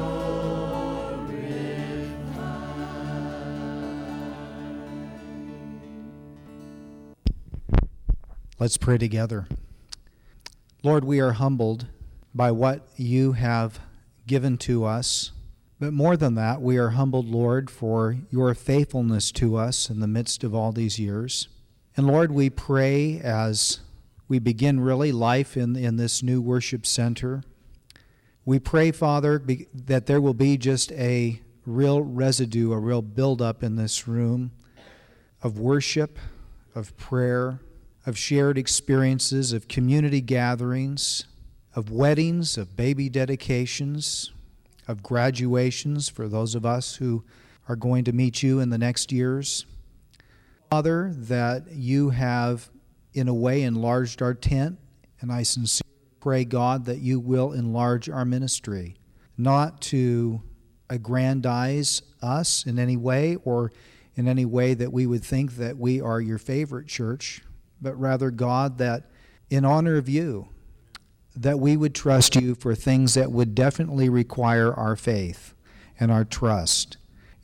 glorified. Let's pray together. Lord, we are humbled by what you have given to us. But more than that, we are humbled, Lord, for your faithfulness to us in the midst of all these years. And Lord, we pray as we begin really life in, in this new worship center. We pray, Father, be, that there will be just a real residue, a real buildup in this room of worship, of prayer, of shared experiences, of community gatherings, of weddings, of baby dedications, of graduations for those of us who are going to meet you in the next years. Father, that you have in a way enlarged our tent, and I sincerely pray, God, that you will enlarge our ministry, not to aggrandize us in any way or in any way that we would think that we are your favorite church, but rather, God, that in honor of you, that we would trust you for things that would definitely require our faith and our trust.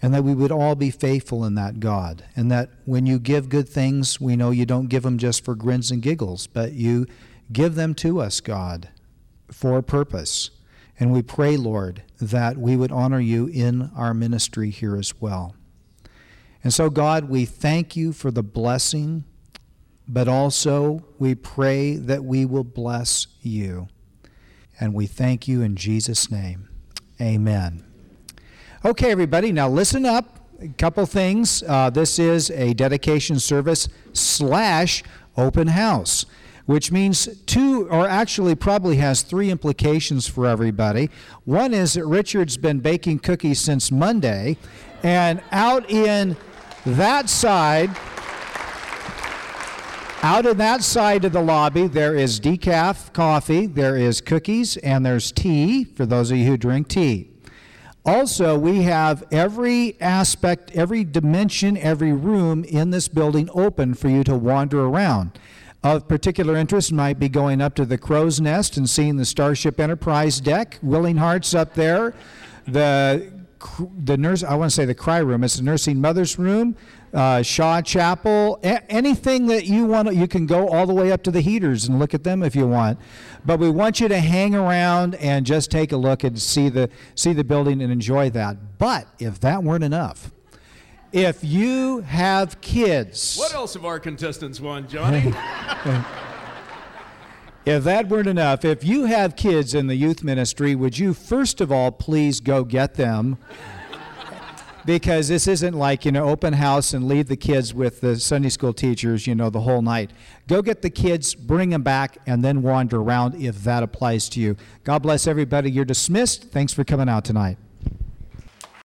and that we would all be faithful in that, God, and that when you give good things, we know you don't give them just for grins and giggles, but you give them to us, God, for a purpose. And we pray, Lord, that we would honor you in our ministry here as well. And so, God, we thank you for the blessing, but also we pray that we will bless you. And we thank you in Jesus' name. Amen. Okay, everybody, now listen up. A couple things. Uh, this is a dedication service slash open house, which means two, or actually probably has three implications for everybody. One is that Richard's been baking cookies since Monday, and out in that side, out in that side of the lobby, there is decaf coffee, there is cookies, and there's tea, for those of you who drink tea. Also, we have every aspect, every dimension, every room in this building open for you to wander around. Of particular interest might be going up to the Crow's Nest and seeing the Starship Enterprise deck, Willing Hearts up there, the the nurse, I want to say the cry room, it's the Nursing Mother's room, uh, Shaw Chapel, a- anything that you want, you can go all the way up to the heaters and look at them if you want. But we want you to hang around and just take a look and see the see the building and enjoy that. But if that weren't enough, if you have kids... What else have our contestants won, Johnny? If that weren't enough, if you have kids in the youth ministry, would you first of all please go get them? Because this isn't like, you know, open house and leave the kids with the Sunday school teachers, you know, the whole night. Go get the kids, bring them back, and then wander around if that applies to you. God bless everybody. You're dismissed. Thanks for coming out tonight.